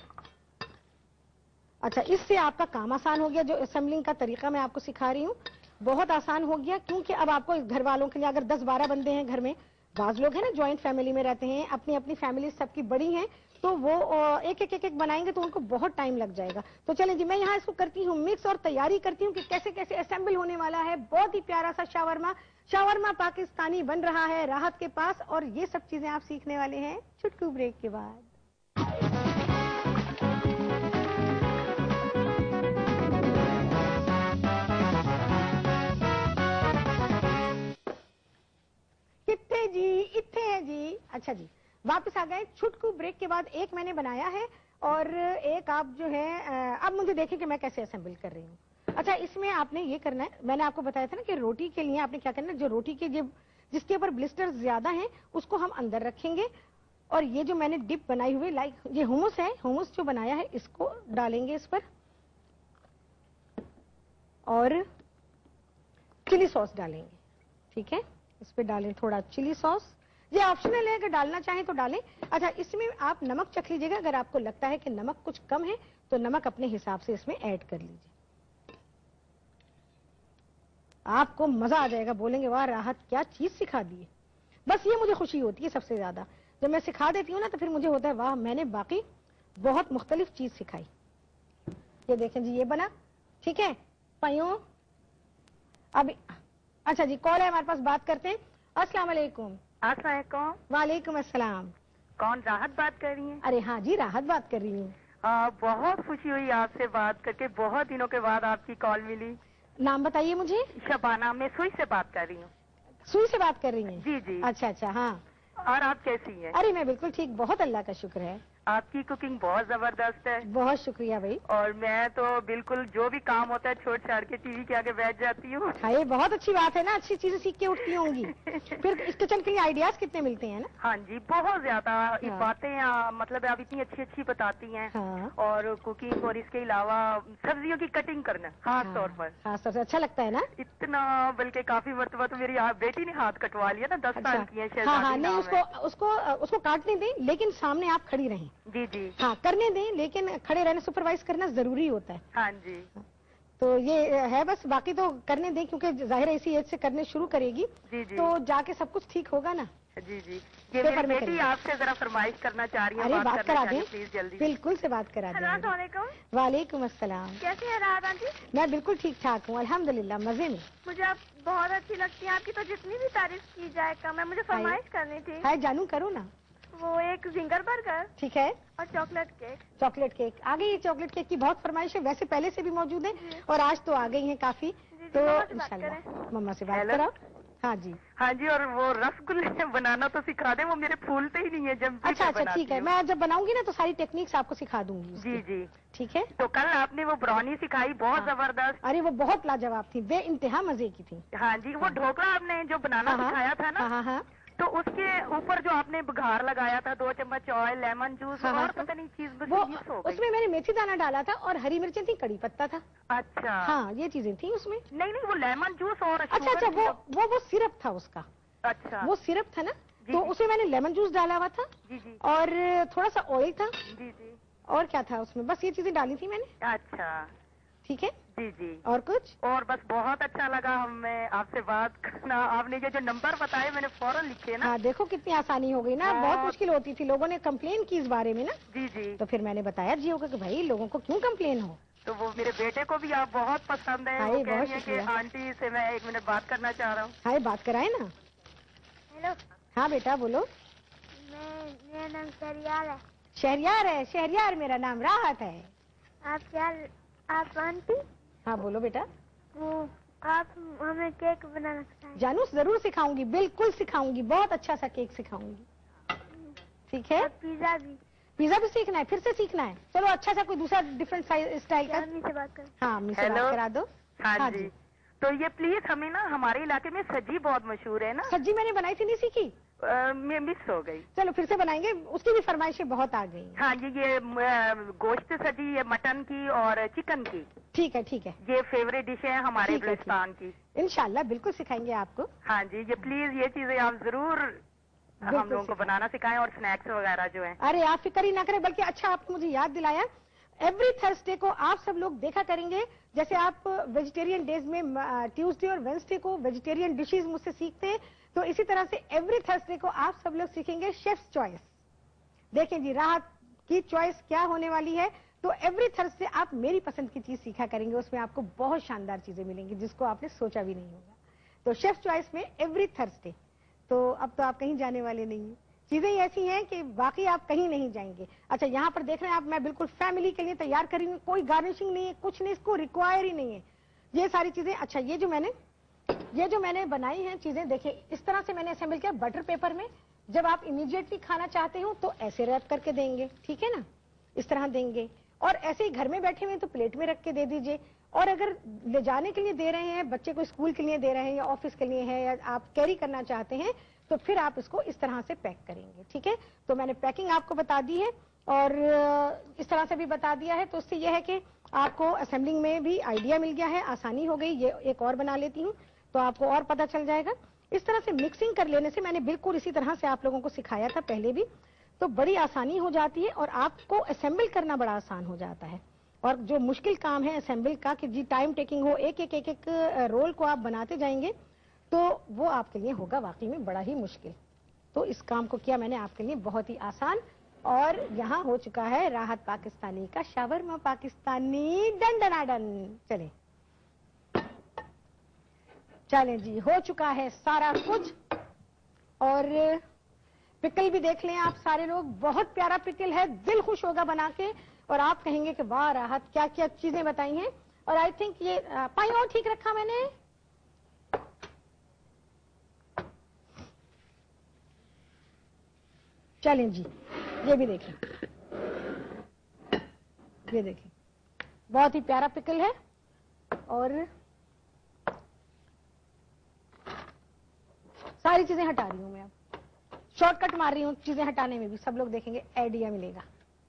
Speaker 1: अच्छा, इससे आपका काम आसान हो गया। जो असेंबलिंग का तरीका मैं आपको सिखा रही हूँ बहुत आसान हो गया, क्योंकि अब आपको घर वालों के लिए, अगर 10-12 बंदे हैं घर में, बाज लोग हैं ना ज्वाइंट फैमिली में रहते हैं, अपनी अपनी फैमिली सबकी बड़ी हैं, तो वो एक एक एक एक बनाएंगे तो उनको बहुत टाइम लग जाएगा। तो चलें जी, मैं यहाँ इसको करती हूँ मिक्स और तैयारी करती हूँ कि कैसे कैसे असेंबल होने वाला है। बहुत ही प्यारा सा शावरमा, शावरमा पाकिस्तानी बन रहा है राहत के पास। और ये सब चीजें आप सीखने वाले हैं चुटकू ब्रेक के बाद। कितने जी, इतने हैं जी। अच्छा जी, वापस आ गए छुटकू ब्रेक के बाद। एक मैंने बनाया है और एक आप जो है, अब मुझे देखें कि मैं कैसे असेंबल कर रही हूँ। अच्छा, इसमें आपने ये करना है, मैंने आपको बताया था ना कि रोटी के लिए आपने क्या करना है, जो रोटी के जिसके ऊपर ब्लिस्टर ज्यादा हैं उसको हम अंदर रखेंगे। और ये जो मैंने डिप बनाई हुई, लाइक ये हुमस है, हुमस जो बनाया है इसको डालेंगे इस पर, और चिली सॉस डालेंगे। ठीक है, इस पे डालें थोड़ा चिली सॉस, ये ऑप्शनल है, अगर डालना चाहें तो डालें। अच्छा, इसमें आप नमक चख लीजिएगा, अगर आपको लगता है कि नमक कुछ कम है तो नमक अपने हिसाब से इसमें ऐड कर लीजिए। आपको मजा आ जाएगा, बोलेंगे वाह राहत क्या चीज सिखा दी है। बस ये मुझे खुशी होती है सबसे ज्यादा, जब मैं सिखा देती हूँ ना तो फिर मुझे होता है वाह मैंने बाकी बहुत मुख्तलिफ चीज सिखाई। ये देखें जी, ये बना। ठीक है, पयों अभी। अच्छा जी, कॉल है हमारे पास, बात करते हैं। अस्सलाम वालेकुम।
Speaker 11: अस्सलाम
Speaker 1: वालेकुम अस्सलाम।
Speaker 11: कौन, राहत बात कर रही हैं?
Speaker 1: अरे हाँ जी, राहत बात कर रही हूँ।
Speaker 11: बहुत खुशी हुई आपसे बात करके, बहुत दिनों के बाद आपकी कॉल मिली।
Speaker 1: नाम बताइए मुझे।
Speaker 11: शबाना, मैं सुई से बात कर रही हूँ।
Speaker 1: सुई से बात कर रही हैं?
Speaker 11: जी जी।
Speaker 1: अच्छा अच्छा, हाँ।
Speaker 11: और आप कैसी हैं?
Speaker 1: अरे मैं बिल्कुल ठीक, बहुत अल्लाह का शुक्र है।
Speaker 11: आपकी कुकिंग बहुत जबरदस्त है।
Speaker 1: बहुत शुक्रिया भाई।
Speaker 11: और मैं तो बिल्कुल जो भी काम होता है छोड़ छाड़ के टीवी के आगे बैठ जाती हूँ।
Speaker 1: हाँ, ये बहुत अच्छी बात है ना, अच्छी चीजें सीख के उठती होंगी। फिर इस किचन के लिए आइडियाज कितने मिलते हैं ना।
Speaker 11: हाँ जी, बहुत ज्यादा बातें, मतलब आप इतनी अच्छी अच्छी बताती हैं।
Speaker 1: हाँ।
Speaker 11: और कुकिंग, और इसके अलावा सब्जियों की कटिंग करना खास तौर पर,
Speaker 1: खास तौर से अच्छा लगता है ना।
Speaker 11: इतना, बल्कि काफी मरतबा तो मेरी बेटी ने हाथ कटवा लिया ना, 10 साल की है।
Speaker 1: हाँ, नहीं, उसको काटने दें, लेकिन सामने आप खड़ी रहें।
Speaker 11: जी जी।
Speaker 1: हाँ, करने दें, लेकिन खड़े रहना, सुपरवाइज करना जरूरी होता है।
Speaker 11: हाँ जी।
Speaker 1: तो ये है बस, बाकी तो करने दें, क्योंकि जाहिर है इसी एज से करने शुरू करेगी।
Speaker 11: जी जी।
Speaker 1: तो जाके सब कुछ ठीक होगा ना।
Speaker 11: जी जी। ये मेरी बेटी आपसे जरा फरमाइश करना चाह रही है।
Speaker 1: अरे बात करा दें,
Speaker 11: प्लीज जल्दी।
Speaker 1: बिल्कुल से बात करा दें। वालेकुम अस्सलाम।
Speaker 12: कैसी है राहत आंटी?
Speaker 1: मैं बिल्कुल ठीक ठाक हूँ, अल्हम्दुलिल्लाह, मजे में।
Speaker 12: मुझे आप बहुत अच्छी लगती है, आपकी तो जितनी भी तारीफ की जाए कम है। मुझे फरमाइश करनी थी।
Speaker 1: हाय जानू, करो ना।
Speaker 12: वो एक जिंगर बर्गर,
Speaker 1: ठीक है,
Speaker 12: और चॉकलेट केक।
Speaker 1: चॉकलेट केक आ गई है। चॉकलेट केक की बहुत फरमाइश है, वैसे पहले से भी मौजूद है और आज तो आ गई है काफी। तो इंशाल्लाह मम्मा से बात करो। हाँ जी।
Speaker 11: हाँ जी, और वो रसगुल्ले बनाना तो सिखा दे, वो मेरे फूलते ही नहीं है जब।
Speaker 1: अच्छा अच्छा, ठीक है, मैं जब बनाऊंगी ना तो सारी टेक्निक्स आपको सिखा दूंगी।
Speaker 11: जी जी,
Speaker 1: ठीक है।
Speaker 11: तो कल आपने वो ब्राउनी सिखाई, बहुत जबरदस्त।
Speaker 1: अरे वो बहुत लाजवाब थी, बे इंतहा मजे की थी।
Speaker 11: हाँ जी, वो ढोकला आपने जो बनाना सिखाया था ना।
Speaker 1: हाँ हाँ।
Speaker 11: तो उसके ऊपर जो आपने बघार लगाया था, 2 चम्मच ऑयल, लेमन जूस, और पता नहीं चीज
Speaker 1: वो उसमें मैंने मेथी दाना डाला था और हरी मिर्चें थी, कड़ी पत्ता था।
Speaker 11: अच्छा।
Speaker 1: हाँ, ये चीजें थी उसमें।
Speaker 11: नहीं नहीं, वो लेमन जूस और
Speaker 1: अच्छा अच्छा, वो सिरप था उसका।
Speaker 11: अच्छा,
Speaker 1: वो सिरप था ना, तो उसमें मैंने लेमन जूस डाला हुआ था।
Speaker 11: जी जी।
Speaker 1: और थोड़ा सा ऑयल था।
Speaker 11: जी जी।
Speaker 1: और क्या था उसमें, बस ये चीजें डाली थी मैंने।
Speaker 11: अच्छा,
Speaker 1: ठीक है।
Speaker 11: जी जी।
Speaker 1: और कुछ?
Speaker 11: और बस बहुत अच्छा लगा हमें आपसे बात करना। आपने जो नंबर बताए मैंने फौरन लिखे ना।
Speaker 1: हाँ, देखो कितनी आसानी हो गई ना। बहुत मुश्किल होती थी, लोगों ने कंप्लेन की इस बारे में ना।
Speaker 11: जी जी।
Speaker 1: तो फिर मैंने बताया जी होगा कि भाई लोगों को क्यों कंप्लेन हो।
Speaker 11: तो वो मेरे बेटे को भी आप बहुत पसंद है। वो कह रही है कि आंटी से मैं 1 मिनट बात करना चाह रहा हूँ।
Speaker 1: हाँ, बात कराए ना।
Speaker 12: हेलो।
Speaker 1: हाँ बेटा बोलो।
Speaker 12: मेरा नाम शहरियार है।
Speaker 1: शहरियार है? शहरियार मेरा नाम राहत है।
Speaker 12: आप आंटी?
Speaker 1: हाँ बोलो बेटा।
Speaker 12: वो आप हमें केक बनाना सिखाएं।
Speaker 1: जानू, जरूर सिखाऊंगी, बिल्कुल सिखाऊंगी, बहुत अच्छा सा केक सिखाऊंगी। ठीक है।
Speaker 12: पिज्जा भी?
Speaker 1: पिज्जा भी सीखना है, फिर से सीखना है? चलो अच्छा सा कोई दूसरा डिफरेंट स्टाइल का।
Speaker 12: से बात कर।
Speaker 1: हाँ, मिस से बात करा दो।
Speaker 11: हाँ जी। तो ये प्लीज हमें ना, हमारे इलाके में सब्जी बहुत मशहूर है ना।
Speaker 1: सब्जी मैंने बनाई थी, नहीं सीखी?
Speaker 11: मिस हो गई।
Speaker 1: चलो फिर से बनाएंगे, उसकी भी फरमाइशें बहुत आ गई।
Speaker 11: हाँ जी, ये गोश्त सब्जी, ये मटन की और चिकन की।
Speaker 1: ठीक है ठीक है,
Speaker 11: ये फेवरेट डिश है हमारे बलूचिस्तान की।
Speaker 1: इंशाल्लाह बिल्कुल सिखाएंगे आपको।
Speaker 11: हाँ जी, ये प्लीज ये चीजें आप जरूर हम लोगों को बनाना सिखाएं, और स्नैक्स वगैरह जो है।
Speaker 1: अरे आप फिक्र ही ना करें, बल्कि अच्छा आपने मुझे याद दिलाया, एवरी थर्सडे को आप सब लोग देखा करेंगे, जैसे आप वेजिटेरियन डेज में ट्यूसडे और वेंसडे को वेजिटेरियन डिशेज मुझसे सीखते हैं, तो इसी तरह से एवरी थर्सडे को आप सब लोग सीखेंगे शेफ्स चॉइस। देखें जी, राहत की चॉइस क्या होने वाली है। तो एवरी थर्सडे आप मेरी पसंद की चीज सीखा करेंगे, उसमें आपको बहुत शानदार चीजें मिलेंगी जिसको आपने सोचा भी नहीं होगा। तो शेफ चॉइस में एवरी थर्सडे। तो अब तो आप कहीं जाने वाले नहीं हैं, चीजें ऐसी हैं कि बाकी आप कहीं नहीं जाएंगे। अच्छा, यहाँ पर देख रहे हैं आप, मैं बिल्कुल फैमिली के लिए तैयार करी हूँ, कोई गार्निशिंग नहीं है, कुछ नहीं, इसको रिक्वायर ही नहीं है ये सारी चीजें। अच्छा, ये जो मैंने बनाई हैं चीजें, देखिए इस तरह से मैंने असेंबल किया बटर पेपर में। जब आप इमीडिएटली खाना चाहते हो तो ऐसे रैप करके देंगे, ठीक है ना, इस तरह देंगे। और ऐसे ही घर में बैठे हुए तो प्लेट में रख के दे दीजिए। और अगर ले जाने के लिए दे रहे हैं, बच्चे को स्कूल के लिए दे रहे हैं या ऑफिस के लिए है, या आप कैरी करना चाहते हैं, तो फिर आप इसको इस तरह से पैक करेंगे, ठीक है। तो मैंने पैकिंग आपको बता दी है और इस तरह से भी बता दिया है। तो उससे यह है कि आपको असेंबलिंग में भी आइडिया मिल गया है, आसानी हो गई। ये एक और बना लेती हूँ तो आपको और पता चल जाएगा। इस तरह से मिक्सिंग कर लेने से, मैंने बिल्कुल इसी तरह से आप लोगों को सिखाया था पहले भी, तो बड़ी आसानी हो जाती है और आपको असेंबल करना बड़ा आसान हो जाता है। और जो मुश्किल काम है असेंबल का, कि जी टाइम टेकिंग हो, एक एक रोल को आप बनाते जाएंगे, तो वो आपके लिए होगा वाकई में बड़ा ही मुश्किल। तो इस काम को किया मैंने आपके लिए बहुत ही आसान। और यहाँ हो चुका है राहत पाकिस्तानी का शावरमा पाकिस्तानी डन डनाडन। चलें जी, हो चुका है सारा कुछ। और पिकल भी देख लें आप सारे लोग, बहुत प्यारा पिकल है, दिल खुश होगा बना के। और आप कहेंगे कि वाह राहत, क्या क्या चीजें बताई हैं। और आई थिंक ये पानी और ठीक रखा मैंने। चलें जी, ये भी देखें, ये देखें, बहुत ही प्यारा पिकल है। और सारी चीजें हटा रही हूं मैं, अब शॉर्टकट मार रही हूं चीजें हटाने में भी, सब लोग देखेंगे आइडिया मिलेगा।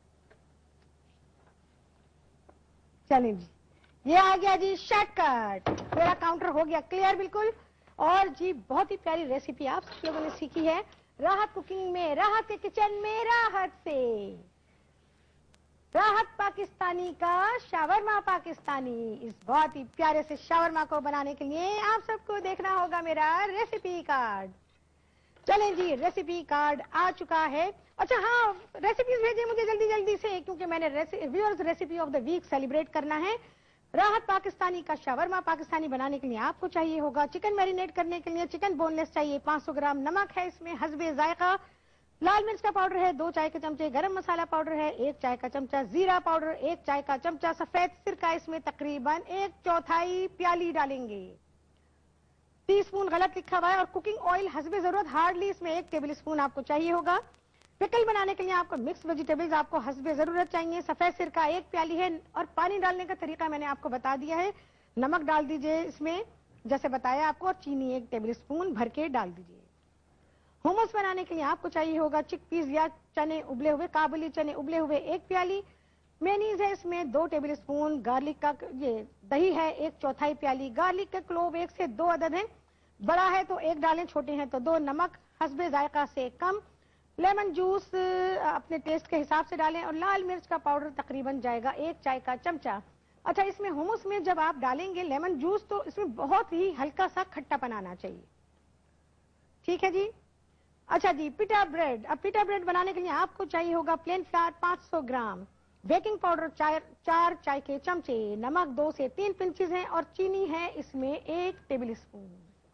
Speaker 1: चलिए जी, ये आ गया जी शॉर्टकट, मेरा काउंटर हो गया क्लियर बिल्कुल। और जी बहुत ही प्यारी रेसिपी आप सब लोगों ने सीखी है राहत कुकिंग में, राहत के किचन में, राहत से। राहत पाकिस्तानी का शावरमा पाकिस्तानी। इस बहुत ही प्यारे से शावरमा को बनाने के लिए आप सबको देखना होगा मेरा रेसिपी कार्ड। चलें जी, रेसिपी कार्ड आ चुका है। अच्छा हाँ, रेसिपीज भेजिए मुझे जल्दी जल्दी से, क्योंकि मैंने viewers recipe of the week celebrate करना है। राहत पाकिस्तानी का शावरमा पाकिस्तानी बनाने के लिए आपको चाहिए होगा चिकन मैरिनेट करने के लिए चिकन बोनलेस चाहिए, 500 ग्राम नमक है इसमें हस्बे जायका, लाल मिर्च का पाउडर है 2 चाय के चमचे, गरम मसाला पाउडर है 1 चाय का चमचा, जीरा पाउडर 1 चाय का चमचा, सफेद सिरका इसमें तकरीबन 1/4 प्याली डालेंगे। टीस्पून गलत लिखा हुआ है। और कुकिंग ऑयल हस्बे जरूरत हार्डली इसमें 1 टेबल स्पून आपको चाहिए होगा। पिकल बनाने के लिए आपको मिक्स वेजिटेबल्स आपको हस्बे जरूरत चाहिए। सफेद सिरका 1 प्याली है। और पानी डालने का तरीका मैंने आपको बता दिया है। नमक डाल दीजिए इसमें जैसे बताया आपको, और चीनी 1 टेबल स्पून भर के डाल दीजिए। हुमस बनाने के लिए आपको चाहिए होगा चिकपीस या चने उबले हुए, काबुली चने उबले हुए 1 प्याली। मेनीज है इसमें 2 टेबल स्पून। गार्लिक का ये दही है 1/4 प्याली। गार्लिक के क्लोव 1 से 2 अदद हैं, बड़ा है तो 1 डालें, छोटे हैं तो 2। नमक हस्बे जायका से कम। लेमन जूस अपने टेस्ट के हिसाब से डालें। और लाल मिर्च का पाउडर तकरीबन जाएगा 1 चाय का चमचा। अच्छा, इसमें हुमस में जब आप डालेंगे लेमन जूस तो इसमें बहुत ही हल्का सा खट्टापन आना चाहिए, ठीक है जी। अच्छा जी, पिटा ब्रेड। अब पिटा ब्रेड बनाने के लिए आपको चाहिए होगा plain flour 500 gram, baking powder 4 चाय के चमचे, नमक 2 से 3 पिंचेस हैं, और चीनी है इसमें 1 टेबल स्पून।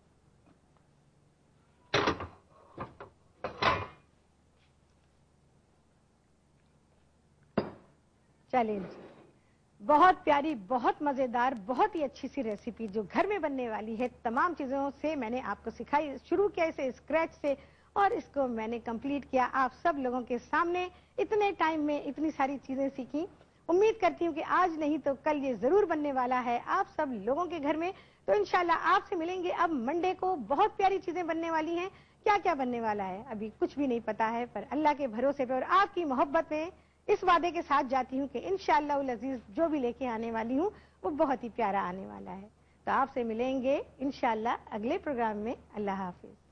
Speaker 1: चलिए जी, बहुत प्यारी, बहुत मजेदार, बहुत ही अच्छी सी रेसिपी जो घर में बनने वाली है। तमाम चीजों से मैंने आपको सिखाई, शुरू किया इसे स्क्रैच से, और इसको मैंने कंप्लीट किया आप सब लोगों के सामने। इतने टाइम में इतनी सारी चीजें सीखी। उम्मीद करती हूँ कि आज नहीं तो कल ये जरूर बनने वाला है आप सब लोगों के घर में। तो इंशाल्लाह आपसे मिलेंगे अब मंडे को। बहुत प्यारी चीजें बनने वाली हैं। क्या क्या बनने वाला है अभी कुछ भी नहीं पता है, पर अल्लाह के भरोसे पे और आपकी मोहब्बत में इस वादे के साथ जाती हूँ कि इंशाअल्लाह उल अजीज जो भी लेके आने वाली हूँ वो बहुत ही प्यारा आने वाला है। तो आपसे मिलेंगे इंशाअल्लाह अगले प्रोग्राम में। अल्लाह हाफिज।